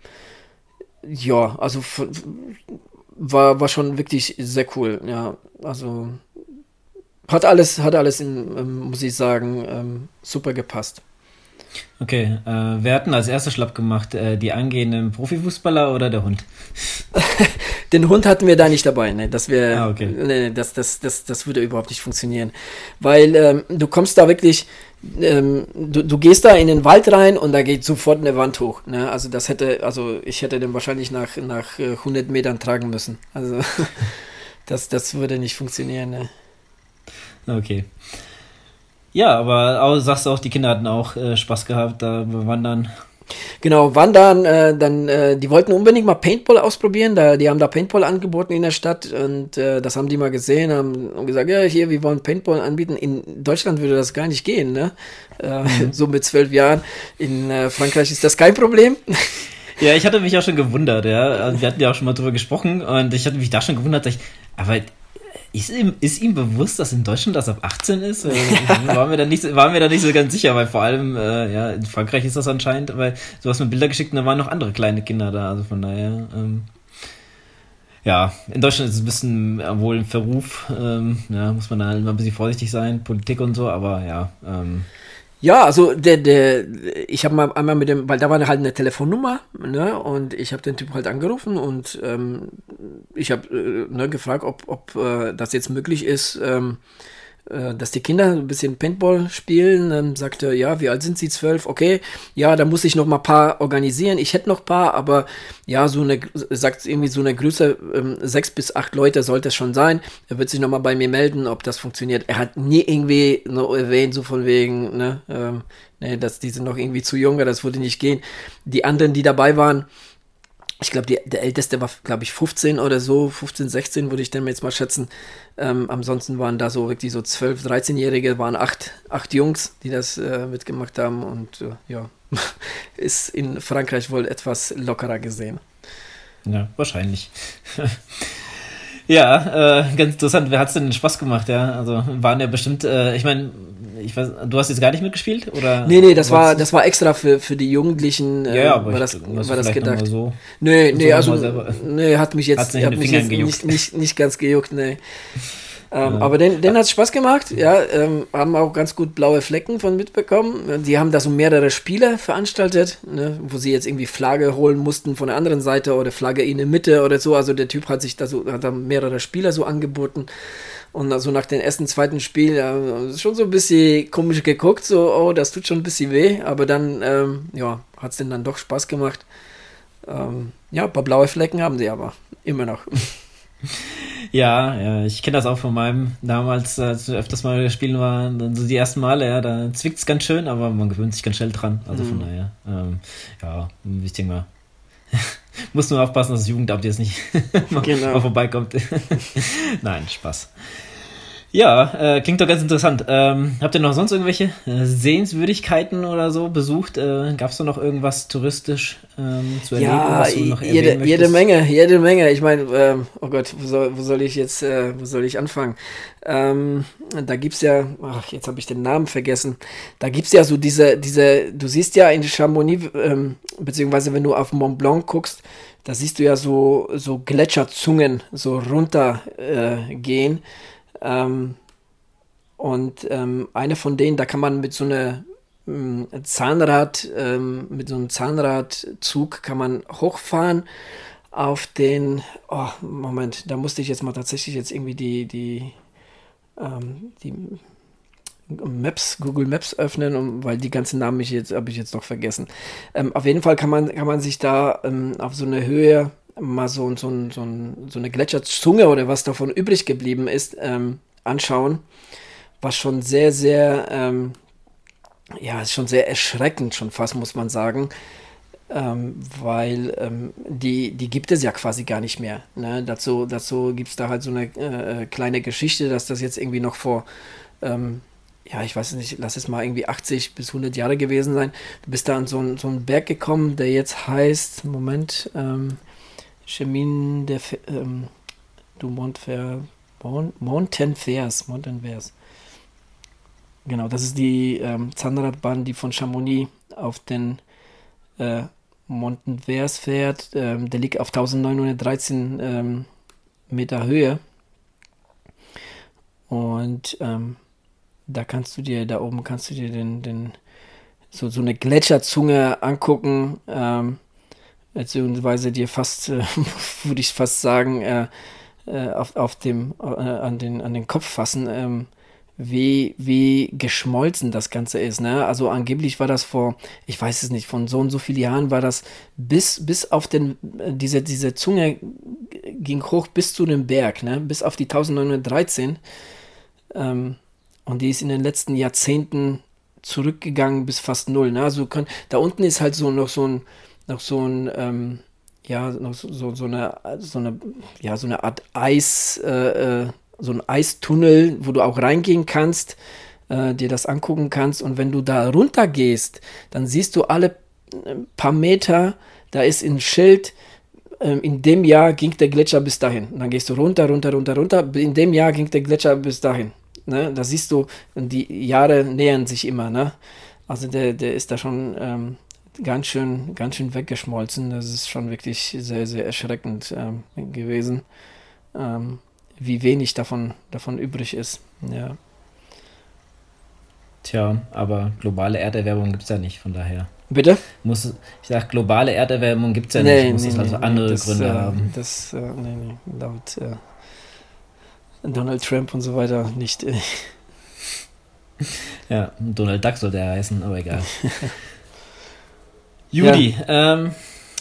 ja, also f- f- war, war schon wirklich sehr cool, ja, also hat alles, hat alles, in, ähm, muss ich sagen, ähm, super gepasst. Okay, äh, wer hat denn als erstes schlapp gemacht? Äh, die angehenden Profifußballer oder der Hund? Den Hund hatten wir da nicht dabei, ne? Das wäre, Ah, okay. nee, nee, das, das, das, das würde überhaupt nicht funktionieren. Weil ähm, du kommst da wirklich, ähm, du, du gehst da in den Wald rein und da geht sofort eine Wand hoch. Ne? Also das hätte, also ich hätte den wahrscheinlich nach, nach äh, hundert Metern tragen müssen. Also das, das würde nicht funktionieren, ne? Okay. Ja, aber auch, sagst du auch, die Kinder hatten auch äh, Spaß gehabt da beim Wandern. Genau, waren dann, äh, dann äh, die wollten unbedingt mal Paintball ausprobieren, da, die haben da Paintball angeboten in der Stadt und äh, das haben die mal gesehen, haben, haben gesagt, ja, hier, wir wollen Paintball anbieten. In Deutschland würde das gar nicht gehen, ne? Äh, mhm. So mit zwölf Jahren. In äh, Frankreich ist das kein Problem. Ja, ich hatte mich auch schon gewundert, ja. Also wir hatten ja auch schon mal drüber gesprochen und ich hatte mich da schon gewundert, dass ich, aber ist ihm, ist ihm bewusst, dass in Deutschland das ab achtzehn ist? Ja. Waren wir da nicht, waren wir da nicht so ganz sicher, weil vor allem, äh, ja, in Frankreich ist das anscheinend, weil du hast mir Bilder geschickt und da waren noch andere kleine Kinder da, also von daher, ähm, ja, in Deutschland ist es ein bisschen äh, wohl ein Verruf, ähm, ja, muss man da halt mal ein bisschen vorsichtig sein, Politik und so, aber ja, ähm, Ja, also der, der, ich habe mal einmal mit dem, weil da war halt eine Telefonnummer, ne, und ich habe den Typ halt angerufen und ähm, ich habe äh, ne, gefragt, ob, ob äh, das jetzt möglich ist, ähm, äh, dass die Kinder ein bisschen Paintball spielen. Dann sagte er, ja, wie alt sind sie? Zwölf? Okay, ja, da muss ich noch mal ein paar organisieren. Ich hätte noch ein paar, aber ja, so eine, sagt irgendwie so eine Größe, ähm, sechs bis acht Leute sollte es schon sein. Er wird sich noch mal bei mir melden, ob das funktioniert. Er hat nie irgendwie noch erwähnt, so von wegen, ne, ähm, ne, dass die sind noch irgendwie zu jung, das würde nicht gehen. Die anderen, die dabei waren, ich glaube, der Älteste war, glaube ich, fünfzehn oder so, fünfzehn, sechzehn würde ich dann jetzt mal schätzen. Ähm, ansonsten waren da so wirklich so zwölf, dreizehn-Jährige, waren acht, acht Jungs, die das äh, mitgemacht haben und äh, ja, ist in Frankreich wohl etwas lockerer gesehen. Ja, wahrscheinlich. Ja, äh, ganz interessant. Wer hat's denn Spaß gemacht, ja? Also waren ja bestimmt, äh, ich meine, ich weiß, du hast jetzt gar nicht mitgespielt, oder? Nee, nee, das war, das war extra für, für die Jugendlichen, äh, ja, ja, aber war das, ich, war das gedacht. So, nee, nee, so also, nee, hat mich jetzt, nicht, hat mich jetzt nicht, nicht, nicht ganz gejuckt, nee. Ähm, ja. Aber den, den hat es Spaß gemacht, ja, ähm, haben auch ganz gut blaue Flecken von mitbekommen. Die haben da so mehrere Spiele veranstaltet, ne, wo sie jetzt irgendwie Flagge holen mussten von der anderen Seite oder Flagge in der Mitte oder so. Also der Typ hat sich da so, hat da mehrere Spieler so angeboten. Und also nach dem ersten, zweiten Spiel, ja, schon so ein bisschen komisch geguckt, so, oh, das tut schon ein bisschen weh. Aber dann, ähm, ja, hat es denen dann doch Spaß gemacht. Ähm, ja, ein paar blaue Flecken haben sie aber immer noch. Ja, ja, ich kenne das auch von meinem damals, als wir öfters mal spielen waren, dann so die ersten Male, ja, da zwickt es ganz schön, aber man gewöhnt sich ganz schnell dran. Also von mhm. daher, ähm, ja, ich denke mal, muss nur aufpassen, dass das Jugendamt jetzt nicht mal, genau. mal vorbeikommt. Nein, Spaß. Ja, äh, klingt doch ganz interessant. Ähm, habt ihr noch sonst irgendwelche äh, Sehenswürdigkeiten oder so besucht? Äh, Gab es da noch irgendwas touristisch ähm, zu erleben? Ja, was du noch jede, jede Menge, jede Menge. Ich meine, ähm, oh Gott, wo soll, wo soll ich jetzt, äh, wo soll ich anfangen? Ähm, da gibt's ja, ach, jetzt habe ich den Namen vergessen. Da gibt's ja so diese, diese, du siehst ja in Chamonix, ähm, beziehungsweise wenn du auf Mont Blanc guckst, da siehst du ja so, so Gletscherzungen so runter äh, gehen. Ähm, und ähm, eine von denen, da kann man mit so einer ähm, Zahnrad, ähm, mit so einem Zahnradzug kann man hochfahren auf den, oh, Moment, da musste ich jetzt mal tatsächlich jetzt irgendwie die, die, ähm, die Maps, Google Maps öffnen, um, weil die ganzen Namen ich jetzt, habe ich jetzt noch vergessen. Ähm, auf jeden Fall kann man, kann man sich da ähm, auf so eine Höhe mal so, so, so, so eine Gletscherzunge oder was davon übrig geblieben ist, ähm, anschauen, was schon sehr, sehr, ähm, ja, ist schon sehr erschreckend, schon fast, muss man sagen, ähm, weil ähm, die, die gibt es ja quasi gar nicht mehr. Ne? Dazu, dazu gibt es da halt so eine äh, kleine Geschichte, dass das jetzt irgendwie noch vor, ähm, ja, ich weiß nicht, lass es mal irgendwie achtzig bis hundert Jahre gewesen sein. Du bist da an so, ein, so einen Berg gekommen, der jetzt heißt, Moment, ähm, Chemin de ähm, du Montfer, Mont, Montenvers, Montenvers. Genau, das ist die ähm, Zahnradbahn, die von Chamonix auf den äh, Montenvers fährt. Ähm, der liegt auf eintausendneunhundertdreizehn ähm, Meter Höhe. Und ähm, da kannst du dir, da oben kannst du dir den, den so, so eine Gletscherzunge angucken, ähm, beziehungsweise dir fast, äh, würde ich fast sagen, äh, äh, auf, auf dem, äh, an, den, an den Kopf fassen, ähm, wie, wie geschmolzen das Ganze ist. Ne? Also angeblich war das vor, ich weiß es nicht, von so und so vielen Jahren war das bis, bis auf den, äh, diese, diese Zunge ging hoch bis zu dem Berg, ne? Bis auf die eintausendneunhundertdreizehn. Ähm, und die ist in den letzten Jahrzehnten zurückgegangen bis fast null. Ne? Also kann, da unten ist halt so noch so ein, noch so ein, ähm, ja, noch so, so, so eine, so eine, ja, so eine Art Eis, äh, so ein Eistunnel, wo du auch reingehen kannst, äh, dir das angucken kannst. Und wenn du da runter gehst, dann siehst du alle paar Meter, da ist ein Schild, in dem Jahr ging der Gletscher bis dahin. Und dann gehst du runter, runter, runter, runter. In dem Jahr ging der Gletscher bis dahin. Ne? Da siehst du, die Jahre nähern sich immer. Ne? Also der, der ist da schon ähm, ganz schön, ganz schön weggeschmolzen. Das ist schon wirklich sehr, sehr erschreckend ähm, gewesen, ähm, wie wenig davon, davon übrig ist. Ja. Tja, aber globale Erderwärmung gibt es ja nicht, von daher. Bitte? Muss, ich sag, globale Erderwärmung gibt es ja nee, nicht. Muss nee, es also nee, andere das, Gründe äh, haben. Das, äh, nee, nee, laut äh, Donald Trump und so weiter nicht. Äh. Ja, Donald Duck soll der heißen, aber egal. Judy, ja. ähm,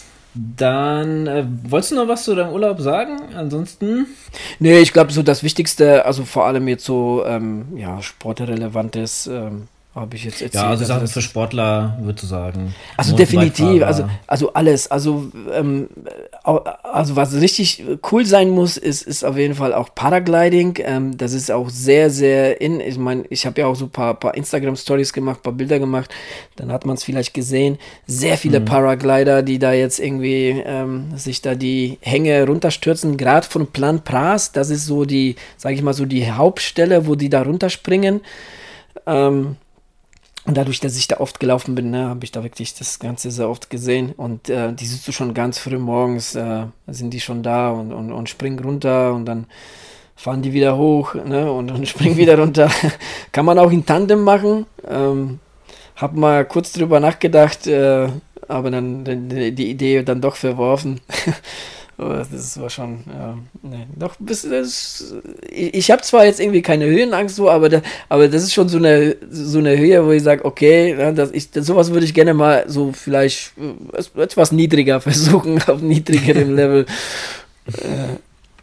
dann äh, wolltest du noch was zu deinem Urlaub sagen? Ansonsten? Nee, ich glaube, so das Wichtigste, also vor allem jetzt so ähm, ja, sportrelevantes, ähm, habe ich jetzt erzählt. Ja, also Sachen also für Sportler, würde ich sagen. Also definitiv, also, also alles. Also, ähm, also was richtig cool sein muss, ist, ist auf jeden Fall auch Paragliding. Ähm, das ist auch sehr, sehr in. Ich meine, ich habe ja auch so ein paar, paar Instagram-Stories gemacht, ein paar Bilder gemacht. Dann hat man es vielleicht gesehen. Sehr viele mhm. Paraglider, die da jetzt irgendwie ähm, sich da die Hänge runterstürzen. Gerade von Plan Pras, das ist so die, sage ich mal, so die Hauptstelle, wo die da runterspringen. Ähm, Und dadurch, dass ich da oft gelaufen bin, ne, habe ich da wirklich das Ganze sehr oft gesehen. Und äh, die siehst du schon ganz früh morgens, äh, sind die schon da und, und, und springen runter und dann fahren die wieder hoch, ne, und, und springen wieder runter. Kann man auch in Tandem machen. Ähm, hab mal kurz drüber nachgedacht, äh, aber dann die, die Idee dann doch verworfen. Das war schon, ja, nee, doch, bis, das, ich, ich habe zwar jetzt irgendwie keine Höhenangst so, aber, da, aber das ist schon so eine, so eine Höhe, wo ich sage, okay, ja, das, ich, das, sowas würde ich gerne mal so vielleicht äh, etwas niedriger versuchen, auf niedrigerem Level. äh.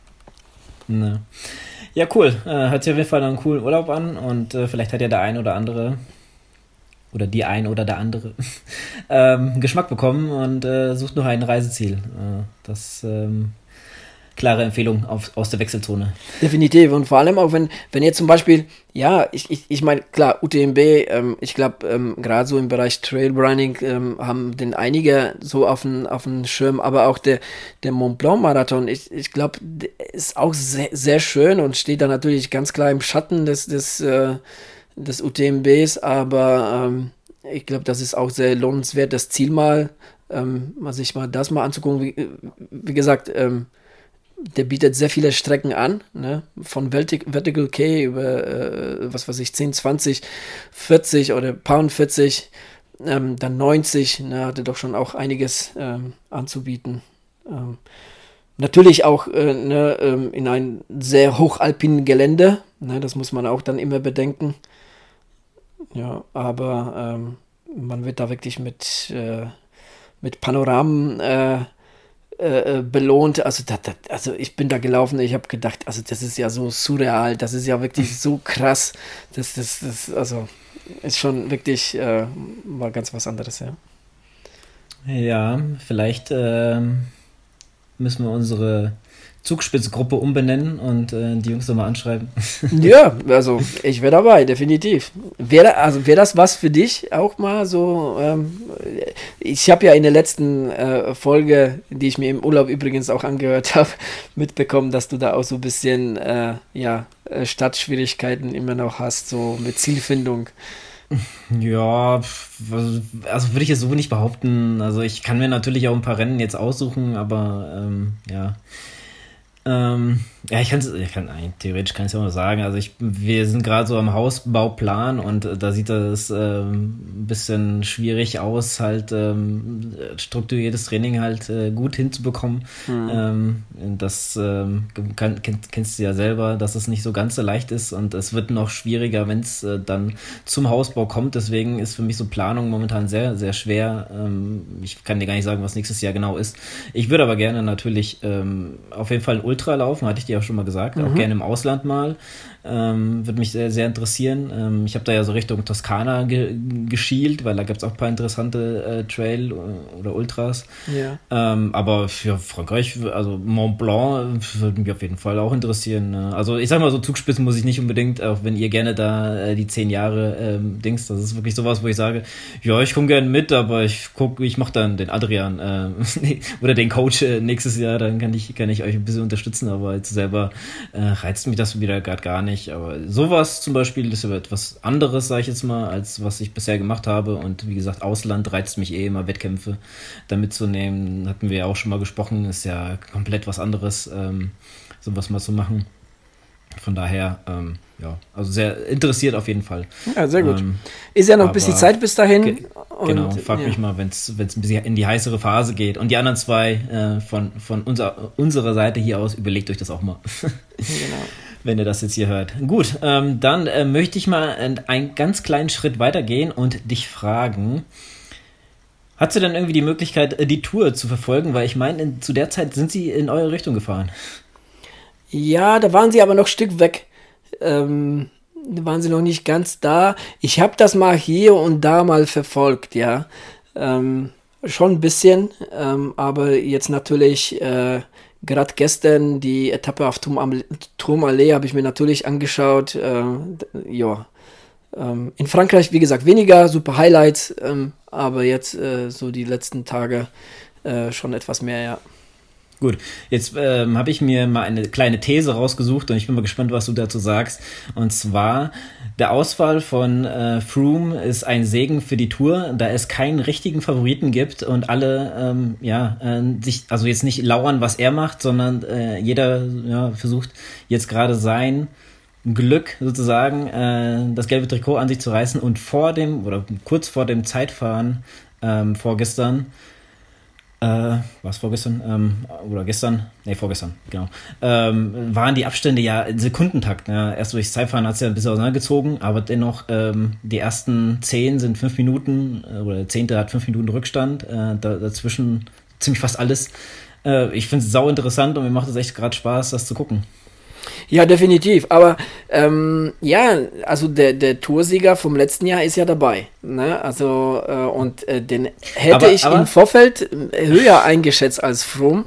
Ne. Ja, cool. Äh, hört sich auf jeden Fall einen coolen Urlaub an und äh, vielleicht hat ja der ein oder andere oder die ein oder der andere ähm, Geschmack bekommen und äh, sucht noch ein Reiseziel. Äh, das ähm, klare Empfehlung auf, aus der Wechselzone. Definitiv und vor allem auch, wenn, wenn ihr zum Beispiel, ja, ich, ich, ich meine, klar, U T M B, ähm, ich glaube, ähm, gerade so im Bereich Trailrunning ähm, haben den einige so auf den auf den Schirm, aber auch der, der Mont Blanc Marathon, ich, ich glaube, ist auch sehr, sehr schön und steht da natürlich ganz klar im Schatten des, des äh, des U T M Bs, aber ähm, ich glaube, das ist auch sehr lohnenswert, das Ziel mal, ähm, mal sich mal das mal anzugucken. Wie, wie gesagt, ähm, der bietet sehr viele Strecken an, ne? Von Vertic- Vertical K über, äh, was weiß ich, zehn, zwanzig, vierzig oder paar vierzig, ähm, dann neunzig, ne? Hatte doch schon auch einiges ähm, anzubieten. Ähm, Natürlich auch äh, ne, ähm, in einem sehr hochalpinen Gelände, ne, das muss man auch dann immer bedenken. Ja, aber ähm, man wird da wirklich mit, äh, mit Panoramen äh, äh, belohnt. Also, da, da, also ich bin da gelaufen, ich habe gedacht, also das ist ja so surreal, das ist ja wirklich so krass. Das, das, das also ist schon wirklich äh, mal ganz was anderes, ja. Ja, vielleicht ähm müssen wir unsere Zugspitzgruppe umbenennen und äh, die Jungs nochmal anschreiben. Ja, also ich wäre dabei, definitiv. Wäre also wär das was für dich auch mal so? Ähm, ich habe ja in der letzten äh, Folge, die ich mir im Urlaub übrigens auch angehört habe, mitbekommen, dass du da auch so ein bisschen äh, ja, Startschwierigkeiten immer noch hast, so mit Zielfindung. Ja, also würde ich jetzt so nicht behaupten. Also ich kann mir natürlich auch ein paar Rennen jetzt aussuchen, aber ähm, ja. Ähm, ja, ich, kann's, ich kann eigentlich theoretisch kann ich es ja auch mal sagen. Also ich, wir sind gerade so am Hausbauplan und äh, da sieht das ähm, ein bisschen schwierig aus, halt ähm, strukturiertes Training halt äh, gut hinzubekommen. Mhm. Ähm, das ähm, kann, kenn, kennst du ja selber, dass es nicht so ganz so leicht ist und es wird noch schwieriger, wenn es äh, dann zum Hausbau kommt. Deswegen ist für mich so Planung momentan sehr, sehr schwer. Ähm, ich kann dir gar nicht sagen, was nächstes Jahr genau ist. Ich würde aber gerne natürlich ähm, auf jeden Fall einen Ultra laufen, hatte ich dir auch schon mal gesagt, Mhm. auch gerne im Ausland mal. Ähm, würde mich sehr, sehr interessieren. Ähm, ich habe da ja so Richtung Toskana ge geschielt, weil da gibt es auch ein paar interessante äh, Trail- oder Ultras. Ja. Ähm, aber für Frankreich, also Mont Blanc, würde mich auf jeden Fall auch interessieren. Ne? Also ich sag mal so, Zugspitzen muss ich nicht unbedingt, auch wenn ihr gerne da äh, die zehn Jahre ähm, Dings, das ist wirklich sowas, wo ich sage, ja, ich komme gerne mit, aber ich guck, ich mache dann den Adrian äh, oder den Coach äh, nächstes Jahr, dann kann ich, kann ich euch ein bisschen unterstützen, aber jetzt selber äh, reizt mich das wieder gerade gar nicht. Aber sowas zum Beispiel ist aber etwas anderes, sage ich jetzt mal, als was ich bisher gemacht habe. Und wie gesagt, Ausland reizt mich eh immer, Wettkämpfe da mitzunehmen. Hatten wir ja auch schon mal gesprochen, ist ja komplett was anderes, ähm, sowas mal zu machen. Von daher, ähm, ja, also sehr interessiert auf jeden Fall. Ja, sehr gut. Ähm, Ist ja noch ein bisschen Zeit bis dahin. Ge genau, und, frag ja. mich mal, wenn es ein bisschen in die heißere Phase geht. Und die anderen zwei äh, von, von unser, unserer Seite hier aus, überlegt euch das auch mal. Genau. Wenn ihr das jetzt hier hört. Gut, ähm, dann äh, möchte ich mal einen ganz kleinen Schritt weitergehen und dich fragen, hast du denn irgendwie die Möglichkeit, die Tour zu verfolgen? Weil ich meine, zu der Zeit sind sie in eure Richtung gefahren. Ja, da waren sie aber noch ein Stück weg. Ähm, da waren sie noch nicht ganz da. Ich habe das mal hier und da mal verfolgt, ja. Ähm, schon ein bisschen, ähm, aber jetzt natürlich äh, gerade gestern die Etappe auf Tourmalet habe ich mir natürlich angeschaut. Äh, ja, ähm, in Frankreich, wie gesagt, weniger, super Highlights, ähm, aber jetzt äh, so die letzten Tage äh, schon etwas mehr, ja. Gut, jetzt ähm, habe ich mir mal eine kleine These rausgesucht und ich bin mal gespannt, was du dazu sagst. Und zwar, der Ausfall von äh, Froome ist ein Segen für die Tour, da es keinen richtigen Favoriten gibt und alle ähm, ja äh, sich also jetzt nicht lauern, was er macht, sondern äh, jeder ja, versucht jetzt gerade sein Glück sozusagen, äh, das gelbe Trikot an sich zu reißen. Und vor dem oder kurz vor dem Zeitfahren ähm, vorgestern Äh, was vorgestern? Ähm, oder gestern? Ne, vorgestern, genau. Ähm, waren die Abstände ja in Sekundentakt. Ne? Erst durchs Zeitfahren hat es ja ein bisschen auseinandergezogen, aber dennoch ähm, die ersten zehn sind fünf Minuten, äh, oder der zehnte hat fünf Minuten Rückstand. Äh, da, dazwischen ziemlich fast alles. Äh, ich finde es sau interessant und mir macht es echt gerade Spaß, das zu gucken. Ja, definitiv. Aber ähm, ja, also der, der Toursieger vom letzten Jahr ist ja dabei. Ne? Also, äh, und äh, den hätte aber, ich aber, im Vorfeld höher eingeschätzt als Froome.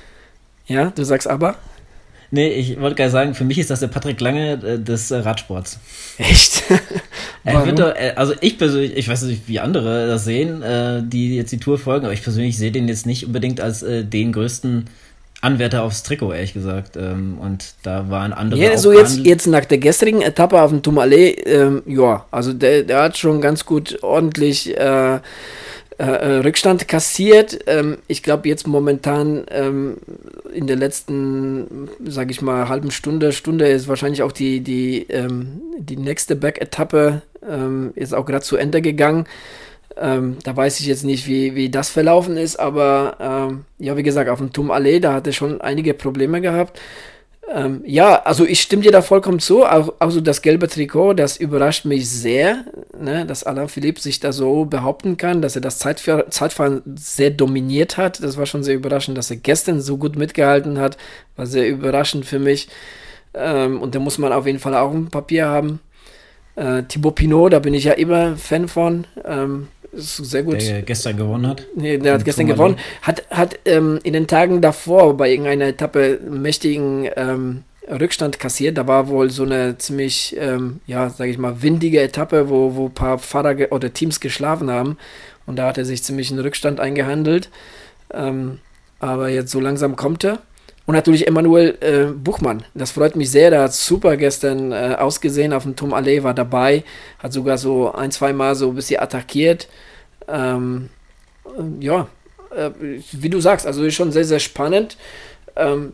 Ja, du sagst aber? Nee, ich wollte gerade sagen, für mich ist das der Patrick Lange äh, des äh, Radsports. Echt? Er wird doch, also ich persönlich, ich weiß nicht, wie andere das sehen, äh, die jetzt die Tour folgen, aber ich persönlich sehe den jetzt nicht unbedingt als äh, den größten Anwärter aufs Trikot, ehrlich gesagt. Ähm, und da waren andere. Ja, so jetzt, jetzt nach der gestrigen Etappe auf dem Tourmalet, ähm, ja, also der, der hat schon ganz gut ordentlich äh, äh, Rückstand kassiert. Ähm, ich glaube jetzt momentan ähm, in der letzten, sage ich mal, halben Stunde, Stunde ist wahrscheinlich auch die, die, ähm, die nächste Back-Etappe ähm, ist auch gerade zu Ende gegangen. Ähm, da weiß ich jetzt nicht, wie, wie das verlaufen ist, aber ähm, ja, wie gesagt, auf dem Tourmalet, da hat er schon einige Probleme gehabt. Ähm, ja, also ich stimme dir da vollkommen zu, auch also das gelbe Trikot, das überrascht mich sehr, ne, dass Alain Philippe sich da so behaupten kann, dass er das Zeitfahr- Zeitfahren sehr dominiert hat. Das war schon sehr überraschend, dass er gestern so gut mitgehalten hat, war sehr überraschend für mich. Ähm, und da muss man auf jeden Fall auch ein Papier haben. Äh, Thibaut Pinot, da bin ich ja immer Fan von. Ähm, ist sehr gut. Der gestern gewonnen hat. Nee, der hat gestern gewonnen. Hat, hat ähm, in den Tagen davor bei irgendeiner Etappe einen mächtigen ähm, Rückstand kassiert. Da war wohl so eine ziemlich, ähm, ja, sag ich mal, windige Etappe, wo, wo ein paar Fahrer ge- oder Teams geschlafen haben. Und da hat er sich ziemlich einen Rückstand eingehandelt. Ähm, aber jetzt so langsam kommt er. Und natürlich Emanuel äh, Buchmann. Das freut mich sehr. Der hat super gestern äh, ausgesehen auf dem Tourmalet, war dabei. Hat sogar so ein, zwei Mal so ein bisschen attackiert. Ähm, äh, ja, äh, wie du sagst, also ist schon sehr, sehr spannend. Ähm,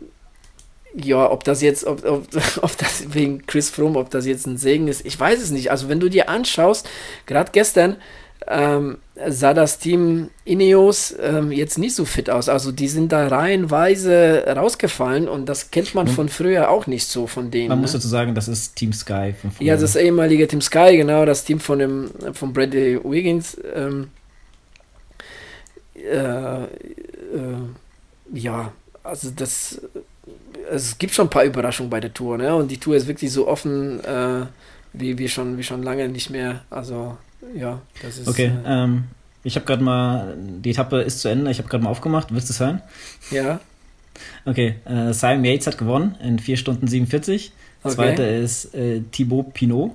ja, ob das jetzt, ob, ob, ob das wegen Chris Froome, ob das jetzt ein Segen ist, ich weiß es nicht. Also wenn du dir anschaust, gerade gestern ähm, sah das Team Ineos ähm, jetzt nicht so fit aus. Also die sind da reihenweise rausgefallen und das kennt man von früher auch nicht so von denen. Man ne? muss dazu sagen, das ist Team Sky von früher. Ja, das ehemalige Team Sky, genau, das Team von dem von Bradley Wiggins. Ähm, äh, äh, ja, also das es gibt schon ein paar Überraschungen bei der Tour, ne? Und die Tour ist wirklich so offen, äh, wie, wie, schon, wie schon lange nicht mehr. Also, ja, das ist... Okay, äh, ähm, ich habe gerade mal, die Etappe ist zu Ende, ich habe gerade mal aufgemacht, willst du es hören? Ja. Okay, äh, Simon Yates hat gewonnen in vier Stunden siebenundvierzig. Okay. Zweiter ist äh, Thibaut Pinot.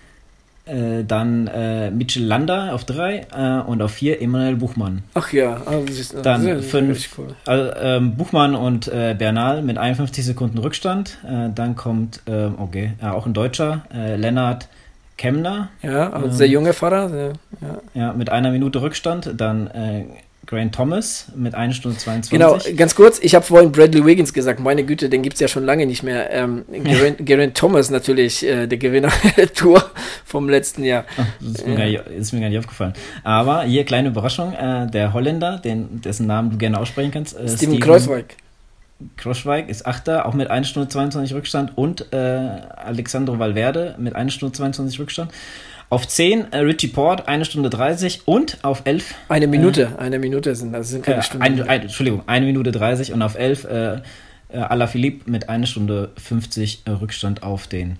Äh, dann äh, Mitchell Landa auf drei äh, und auf vier Emanuel Buchmann. Ach ja, also, das ist, Dann das ist fünf, cool. also, ähm, Buchmann und äh, Bernal mit einundfünfzig Sekunden Rückstand. Äh, dann kommt, ähm, okay, äh, auch ein Deutscher, äh, Lennart Kemner. Ja, also ähm, sehr junge Fahrer. Sehr, ja. Ja, mit einer Minute Rückstand. Dann äh, Grant Thomas mit einer Stunde zweiundzwanzig. Genau, ganz kurz, ich habe vorhin Bradley Wiggins gesagt, meine Güte, den gibt es ja schon lange nicht mehr. Ähm, Geraint, Geraint Thomas natürlich, äh, der Gewinner der Tour vom letzten Jahr. Ach, das ist mir, Ja. gar nicht, ist mir gar nicht aufgefallen. Aber hier kleine Überraschung, äh, der Holländer, den, dessen Namen du gerne aussprechen kannst. Äh, Steven Kruijswijk. Kruijswijk ist Achter, auch mit einer Stunde zweiundzwanzig Rückstand. Und äh, Alexandro Valverde mit einer Stunde zweiundzwanzig Rückstand. Auf zehn äh, Richie Port, eine Stunde dreißig. Und auf elf... Eine Minute, äh, eine Minute sind das, sind keine äh, Stunden. ein, ein, Entschuldigung, eine Minute dreißig. Und auf elf äh, äh, Alaphilippe mit einer Stunde fünfzig äh, Rückstand auf den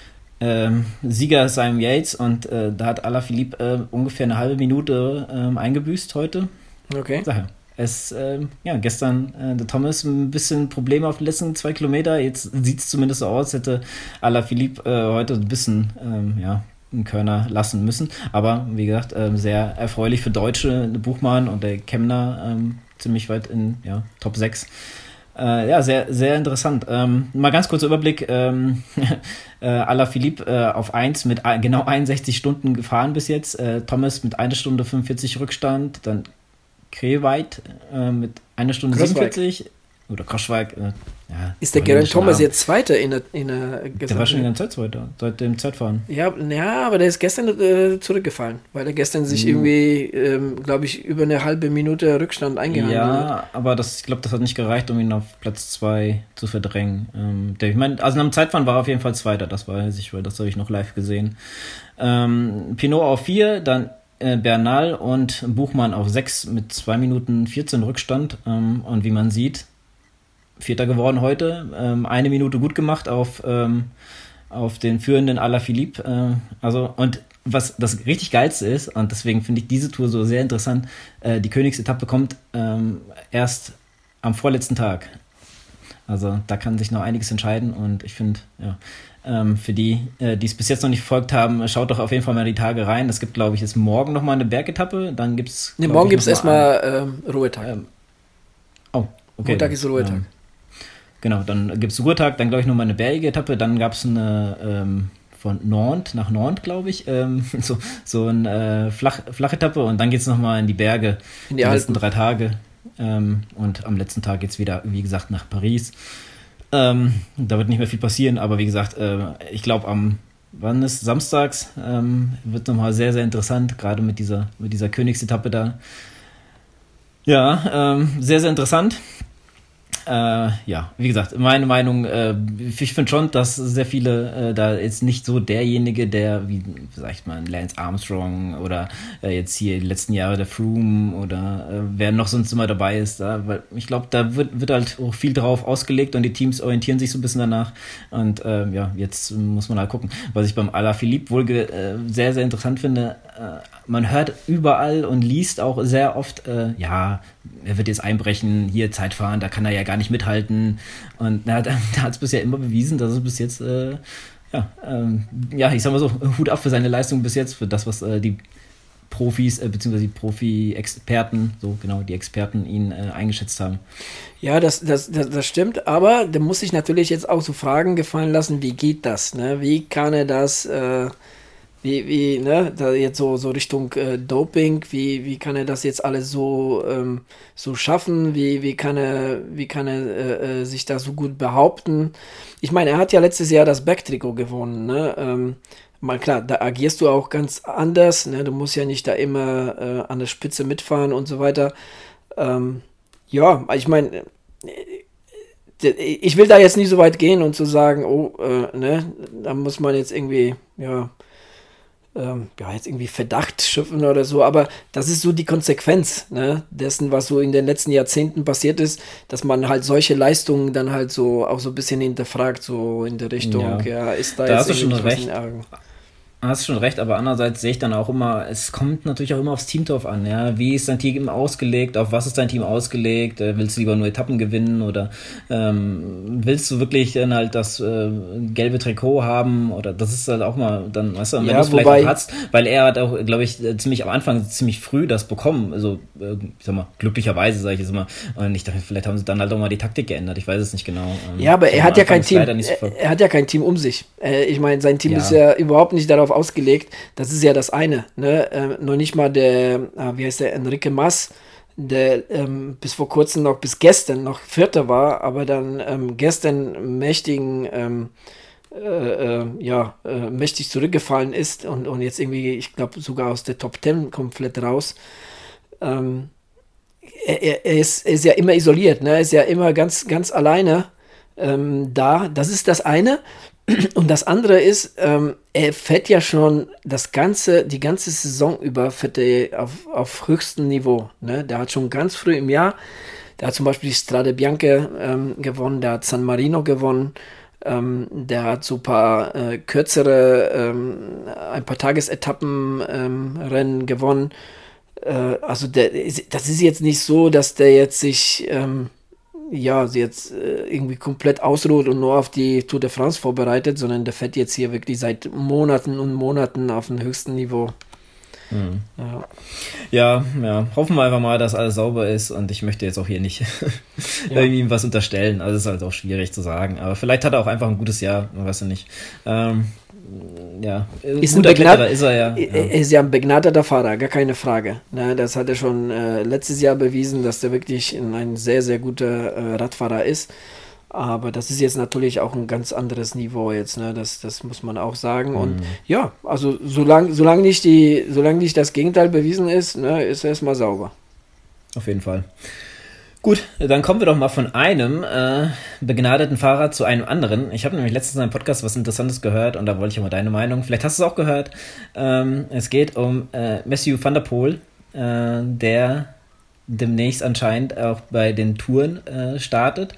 ähm, Sieger Simon Yates. Und äh, da hat Alaphilippe äh, ungefähr eine halbe Minute äh, eingebüßt heute. Okay. Sache. Es, ähm, ja, gestern äh, der Thomas ein bisschen Probleme auf den letzten zwei Kilometer. Jetzt sieht es zumindest so aus, hätte Alaphilippe äh, heute ein bisschen, ähm, ja, einen Körner lassen müssen. Aber wie gesagt, ähm, sehr erfreulich für Deutsche, der Buchmann und der Kemner ähm, ziemlich weit in ja, Top sechs. Äh, ja, sehr, sehr interessant. Ähm, mal ganz kurzer Überblick. Ähm, äh, Alaphilippe äh, auf eins mit ein, genau einundsechzig Stunden gefahren bis jetzt. Äh, Thomas mit einer Stunde fünfundvierzig Rückstand. Dann Kreweit äh, mit einer Stunde Kruijswijk. siebenundvierzig. Oder Kruijswijk. Äh, ja, Ist der Geraint Thomas jetzt Zweiter in der, in der Der war schon die ganze Zeit Zweiter, seit dem Zeitfahren. Ja, ja, aber der ist gestern äh, zurückgefallen, weil er gestern sich Mhm. irgendwie, ähm, glaube ich, über eine halbe Minute Rückstand eingehandelt hat. Ja, aber das, ich glaube, das hat nicht gereicht, um ihn auf Platz zwei zu verdrängen. Ähm, der, ich meine, also nach dem Zeitfahren war er auf jeden Fall Zweiter, das weiß ich, weil das habe ich noch live gesehen. Ähm, Pinot auf vier, dann äh, Bernal und Buchmann auf sechs mit zwei Minuten vierzehn Rückstand. Ähm, und wie man sieht, Vierter geworden heute, ähm, eine Minute gut gemacht auf, ähm, auf den führenden Alaphilippe. Äh, also, und was das richtig Geilste ist, und deswegen finde ich diese Tour so sehr interessant, äh, die Königsetappe kommt ähm, erst am vorletzten Tag. Also da kann sich noch einiges entscheiden und ich finde, ja, ähm, für die, äh, die es bis jetzt noch nicht verfolgt haben, schaut doch auf jeden Fall mal die Tage rein. Es gibt, glaube ich, jetzt morgen nochmal eine Bergetappe, dann gibt es... Ne, morgen gibt es erstmal ähm, Ruhetag. Ähm, oh, okay. Montag ist Ruhetag. Ähm, genau, dann gibt es Ruhetag, dann glaube ich nochmal eine bergige Etappe, dann gab es eine ähm, von Nantes nach Nantes, glaube ich, ähm, so, so eine äh, Flach, Flachetappe und dann geht es nochmal in die Berge, In die die letzten Alpen. drei Tage ähm, und am letzten Tag geht es wieder, wie gesagt, nach Paris. Ähm, da wird nicht mehr viel passieren, aber wie gesagt, äh, ich glaube am, wann ist samstags, ähm, wird nochmal sehr, sehr interessant, gerade mit dieser, mit dieser Königsetappe da. Ja, ähm, sehr, sehr interessant. Äh, ja, wie gesagt, meine Meinung, äh, ich finde schon, dass sehr viele äh, da jetzt nicht so derjenige, der, wie sag ich mal, Lance Armstrong oder äh, jetzt hier die letzten Jahre der Froome oder äh, wer noch sonst immer dabei ist, da, weil ich glaube, da wird, wird halt auch viel drauf ausgelegt und die Teams orientieren sich so ein bisschen danach und äh, ja, jetzt muss man halt gucken. Was ich beim Alaphilippe wohl ge- äh, sehr, sehr interessant finde, äh, man hört überall und liest auch sehr oft, äh, ja, er wird jetzt einbrechen, hier Zeitfahren, da kann er ja gar nicht mithalten. Und na, da, da hat es bisher immer bewiesen, dass es bis jetzt, äh, ja, ähm, ja, ich sag mal so, Hut ab für seine Leistung bis jetzt, für das, was äh, die Profis, äh, beziehungsweise die Profi-Experten, so genau, die Experten ihn äh, eingeschätzt haben. Ja, das, das, das, das stimmt, aber der muss sich natürlich jetzt auch so Fragen gefallen lassen, wie geht das, ne? Wie kann er das, äh, wie, wie, ne, da jetzt so, so Richtung äh, Doping, wie, wie kann er das jetzt alles so, ähm, so schaffen, wie, wie kann er, wie kann er äh, äh, sich da so gut behaupten? Ich meine, er hat ja letztes Jahr das Bergtrikot gewonnen, ne? Ähm, mal klar, da agierst du auch ganz anders, ne? Du musst ja nicht da immer äh, an der Spitze mitfahren und so weiter. Ähm, ja, ich meine, ich will da jetzt nicht so weit gehen und zu sagen, oh, äh, ne, da muss man jetzt irgendwie, ja, ähm, ja, jetzt irgendwie Verdacht schöpfen oder so, aber das ist so die Konsequenz, ne, dessen, was so in den letzten Jahrzehnten passiert ist, dass man halt solche Leistungen dann halt so auch so ein bisschen hinterfragt, so in der Richtung, ja, ja ist da, da jetzt hast du schon irgendwie was recht. in Argen. Hast schon recht, aber andererseits sehe ich dann auch immer, es kommt natürlich auch immer aufs Team drauf an, ja. Wie ist dein Team ausgelegt? Auf was ist dein Team ausgelegt? Äh, willst du lieber nur Etappen gewinnen oder ähm, willst du wirklich dann halt das äh, gelbe Trikot haben? Oder das ist halt auch mal dann, weißt du, wenn Ja, du es vielleicht wobei, auch hast, weil er hat auch, glaube ich, äh, ziemlich am Anfang ziemlich früh das bekommen. Also, äh, ich sag mal, glücklicherweise sage ich jetzt immer. Und ich dachte, vielleicht haben sie dann halt auch mal die Taktik geändert. Ich weiß es nicht genau. Ähm, ja, aber ich er hab hat ja kein anfangs Team, leider nicht so er, ver- er hat ja kein Team um sich. Äh, ich meine, sein Team ist Ja, ja überhaupt nicht darauf ausgelegt. Das ist ja das eine, ne? Ähm, noch nicht mal der, ah, wie heißt der, Enrique Mas, der ähm, bis vor kurzem noch, bis gestern noch Vierter war, aber dann ähm, gestern mächtigen, ähm, äh, äh, ja, äh, mächtig zurückgefallen ist und, und jetzt irgendwie, ich glaube, sogar aus der Top Ten komplett raus. Ähm, er, er, er, ist, er ist ja immer isoliert, ne? Er ist ja immer ganz, ganz alleine ähm, da. Das ist das eine. Und das andere ist, ähm, er fährt ja schon das ganze, die ganze Saison über fährt er auf, auf höchstem Niveau. Ne? Der hat schon ganz früh im Jahr, der hat zum Beispiel die Strade Bianche ähm, gewonnen, der hat San Marino gewonnen, ähm, der hat so ein paar äh, kürzere, ähm, ein paar Tagesetappen ähm, Rennen gewonnen. Äh, also der, ist- das ist jetzt nicht so, dass der jetzt sich ähm, ja, sie jetzt äh, irgendwie komplett ausruht und nur auf die Tour de France vorbereitet, sondern der fährt jetzt hier wirklich seit Monaten und Monaten auf dem höchsten Niveau. hm. Ja, Ja, ja, hoffen wir einfach mal, dass alles sauber ist und ich möchte jetzt auch hier nicht ja. irgendwie ihm was unterstellen. Also ist halt auch schwierig zu sagen. Aber vielleicht hat er auch einfach ein gutes Jahr, man weiß ja nicht. Ähm, ja, ein Ist ein guter Begnad Kletterer ist er ja. er ja. er ist ja ein begnadeter Fahrer, gar keine Frage. Ne, das hat er schon äh, letztes Jahr bewiesen, dass der wirklich ein, ein sehr, sehr guter äh, Radfahrer ist. Aber das ist jetzt natürlich auch ein ganz anderes Niveau jetzt, ne? Das, das muss man auch sagen. Und Hm, ja, also solange solang nicht die, solange nicht das Gegenteil bewiesen ist, ne, ist er erstmal sauber. auf jeden Fall. Gut, dann kommen wir doch mal von einem äh, begnadeten Fahrer zu einem anderen. Ich habe nämlich letztens in einem Podcast was Interessantes gehört und da wollte ich auch mal deine Meinung. Vielleicht hast du es auch gehört. Ähm, es geht um äh, Matthew van der Poel, äh, der demnächst anscheinend auch bei den Touren äh, startet.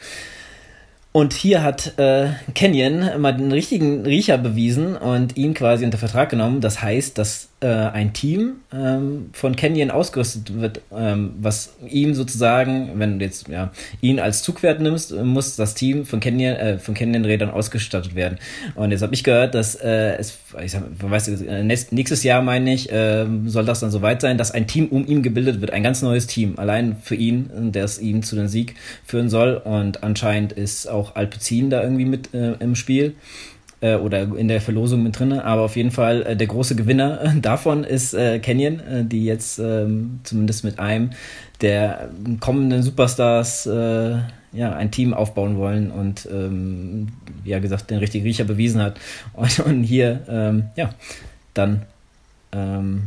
Und hier hat äh, Canyon mal den richtigen Riecher bewiesen und ihn quasi unter Vertrag genommen. Das heißt, dass äh, ein Team ähm, von Canyon ausgerüstet wird, ähm, was ihm sozusagen, wenn du jetzt ja, ihn als Zugpferd nimmst, muss das Team von Canyon, äh, von Canyon-Rädern ausgestattet werden. Und jetzt habe ich gehört, dass äh, es, ich sag, weißt du, äh, nächst- nächstes Jahr meine ich, äh, soll das dann soweit sein, dass ein Team um ihn gebildet wird, ein ganz neues Team, allein für ihn, der es ihm zu dem Sieg führen soll. Und anscheinend ist auch Alpecin da irgendwie mit äh, im Spiel äh, oder in der Verlosung mit drin, aber auf jeden Fall äh, der große Gewinner äh, davon ist äh, Canyon, äh, die jetzt ähm, zumindest mit einem der kommenden Superstars äh, ja, ein Team aufbauen wollen und ähm, wie gesagt den richtigen Riecher bewiesen hat und, und hier ähm, ja dann ähm,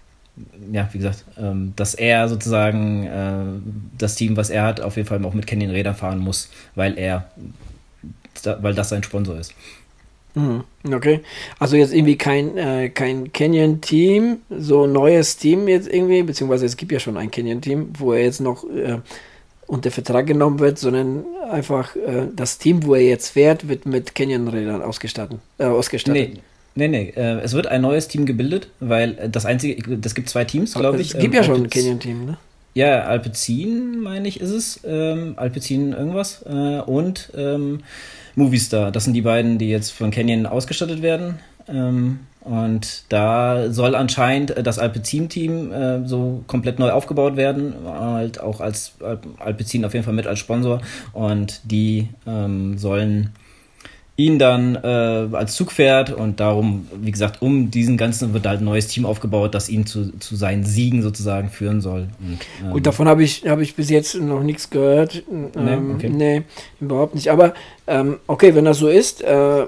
ja, wie gesagt, ähm, dass er sozusagen äh, das Team, was er hat, auf jeden Fall auch mit Canyon Rädern fahren muss, weil er, weil das sein Sponsor ist. Mhm, okay. Also jetzt irgendwie kein, äh, kein Canyon-Team, so ein neues Team jetzt irgendwie, beziehungsweise es gibt ja schon ein Canyon-Team, wo er jetzt noch äh, unter Vertrag genommen wird, sondern einfach äh, das Team, wo er jetzt fährt, wird mit Canyon-Rädern ausgestattet. Äh, ausgestattet. Nee, nee, nee. Äh, es wird ein neues Team gebildet, weil das einzige, das gibt zwei Teams, glaube ich. Es gibt ähm, ja schon ein Alpec- Canyon-Team, ne? Ja, Alpecin, meine ich, ist es. Ähm, Alpecin irgendwas. Äh, und ähm, Movistar. Das sind die beiden, die jetzt von Canyon ausgestattet werden. Ähm, und da soll anscheinend äh, das Alpecin-Team äh, so komplett neu aufgebaut werden. Halt auch als Al- Alpecin auf jeden Fall mit als Sponsor. Und die ähm, sollen ihn dann äh, als Zugpferd und darum, wie gesagt, um diesen ganzen wird halt ein neues Team aufgebaut, das ihn zu, zu seinen Siegen sozusagen führen soll. Und, ähm, Gut, davon habe ich, hab ich bis jetzt noch nichts gehört. Ähm, Nee, okay. nee, überhaupt nicht. Aber ähm, okay, wenn das so ist, äh,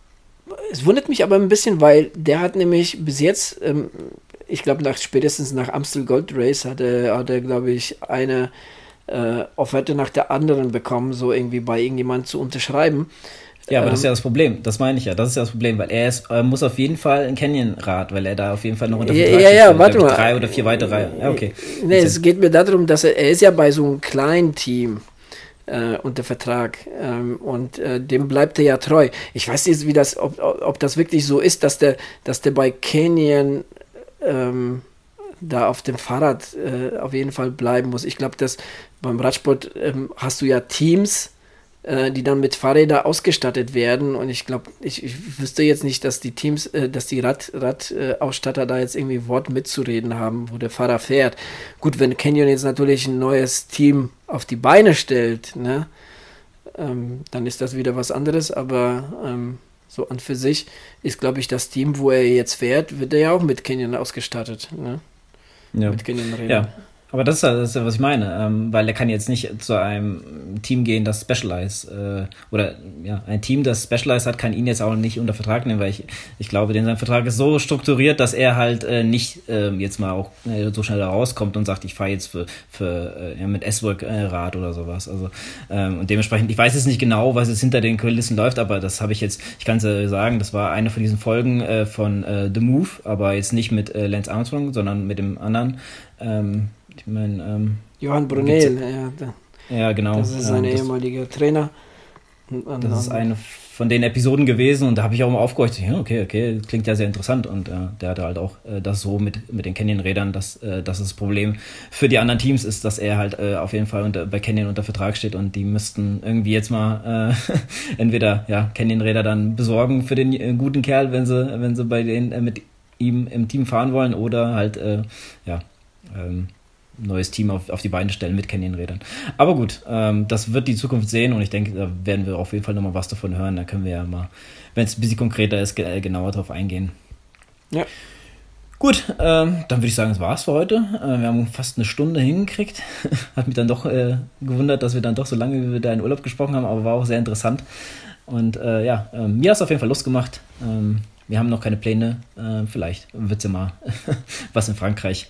es wundert mich aber ein bisschen, weil der hat nämlich bis jetzt, ähm, ich glaube, nach spätestens nach Amstel Gold Race hat er, hat er glaube ich, eine äh, Offerte nach der anderen bekommen, so irgendwie bei irgendjemand zu unterschreiben. Ja, aber ähm, das ist ja das Problem. Das meine ich ja. Das ist ja das Problem, weil er ist, er muss auf jeden Fall ein Canyon-Rad, weil er da auf jeden Fall noch unter Vertrag ja, ja, ja, warte mal. Drei oder vier weitere. Ja, okay. Nee, es geht mir darum, dass er, er ist ja bei so einem kleinen Team äh, unter Vertrag ähm, und äh, dem bleibt er ja treu. Ich weiß nicht, wie das, ob, ob das wirklich so ist, dass der, dass der bei Canyon ähm, da auf dem Fahrrad äh, auf jeden Fall bleiben muss. Ich glaube, dass beim Radsport ähm, hast du ja Teams, äh, die dann mit Fahrrädern ausgestattet werden und ich glaube, ich, ich wüsste jetzt nicht, dass die Teams, äh, dass die Rad, Radausstatter da jetzt irgendwie Wort mitzureden haben, wo der Fahrer fährt. Gut, wenn Canyon jetzt natürlich ein neues Team auf die Beine stellt, ne, ähm, dann ist das wieder was anderes, aber ähm, so an für sich ist, glaube ich, das Team, wo er jetzt fährt, wird er ja auch mit Canyon ausgestattet, ne? Ja. Mit Canyon-Rädern. Ja, aber das ist, ja, das ist ja, was ich meine, ähm, weil er kann jetzt nicht zu einem Team gehen, das Specialized, äh, oder ja, ein Team, das Specialized hat, kann ihn jetzt auch nicht unter Vertrag nehmen, weil ich, ich glaube, denn sein Vertrag ist so strukturiert, dass er halt äh, nicht äh, jetzt mal auch äh, so schnell da rauskommt und sagt, ich fahre jetzt für, für äh, ja, mit S-Work-Rad äh, oder sowas. Also ähm, und dementsprechend, ich weiß jetzt nicht genau, was jetzt hinter den Kulissen läuft, aber das habe ich jetzt, ich kann es ja sagen, das war eine von diesen Folgen äh, von äh, The Move, aber jetzt nicht mit äh, Lance Armstrong, sondern mit dem anderen. Ähm, ich meine, ähm, Johann Brunel, ja, da, ja, genau. Das ist sein ja, ehemaliger Trainer. Und, und, das ist eine von den Episoden gewesen und da habe ich auch mal aufgehorcht, ja, okay, okay, klingt ja sehr interessant und äh, der hatte halt auch äh, das so mit, mit den Canyon-Rädern, dass äh, das, das Problem für die anderen Teams ist, dass er halt äh, auf jeden Fall unter, bei Canyon unter Vertrag steht und die müssten irgendwie jetzt mal äh, entweder ja, Canyon-Räder dann besorgen für den äh, guten Kerl, wenn sie, wenn sie bei denen äh, mit ihm im Team fahren wollen oder halt äh, ja ähm, neues Team auf, auf die Beine stellen mit Canyon-Rädern. Aber gut, ähm, das wird die Zukunft sehen und ich denke, da werden wir auf jeden Fall nochmal was davon hören. Da können wir ja mal, wenn es ein bisschen konkreter ist, ge- genauer drauf eingehen. Ja. Gut, ähm, dann würde ich sagen, das war's für heute. Äh, wir haben fast eine Stunde hingekriegt. Hat mich dann doch äh, gewundert, dass wir dann doch so lange über deinen Urlaub gesprochen haben, aber war auch sehr interessant. Und äh, ja, äh, mir hat es auf jeden Fall Lust gemacht. Ähm, wir haben noch keine Pläne. Äh, vielleicht wird es ja mal was in Frankreich.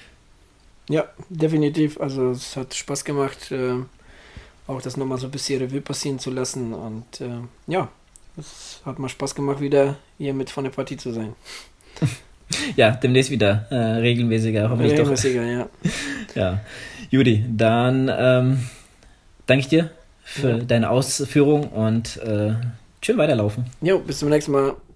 Ja, definitiv. Also es hat Spaß gemacht, äh, auch das nochmal so ein bisschen Revue passieren zu lassen. Und äh, ja, es hat mal Spaß gemacht, wieder hier mit von der Partie zu sein. Ja, demnächst wieder äh, regelmäßiger. Hoffentlich regelmäßiger, doch. ja. Ja, Judy, dann ähm, danke ich dir für ja. deine Ausführung und äh, schön weiterlaufen. Jo, bis zum nächsten Mal.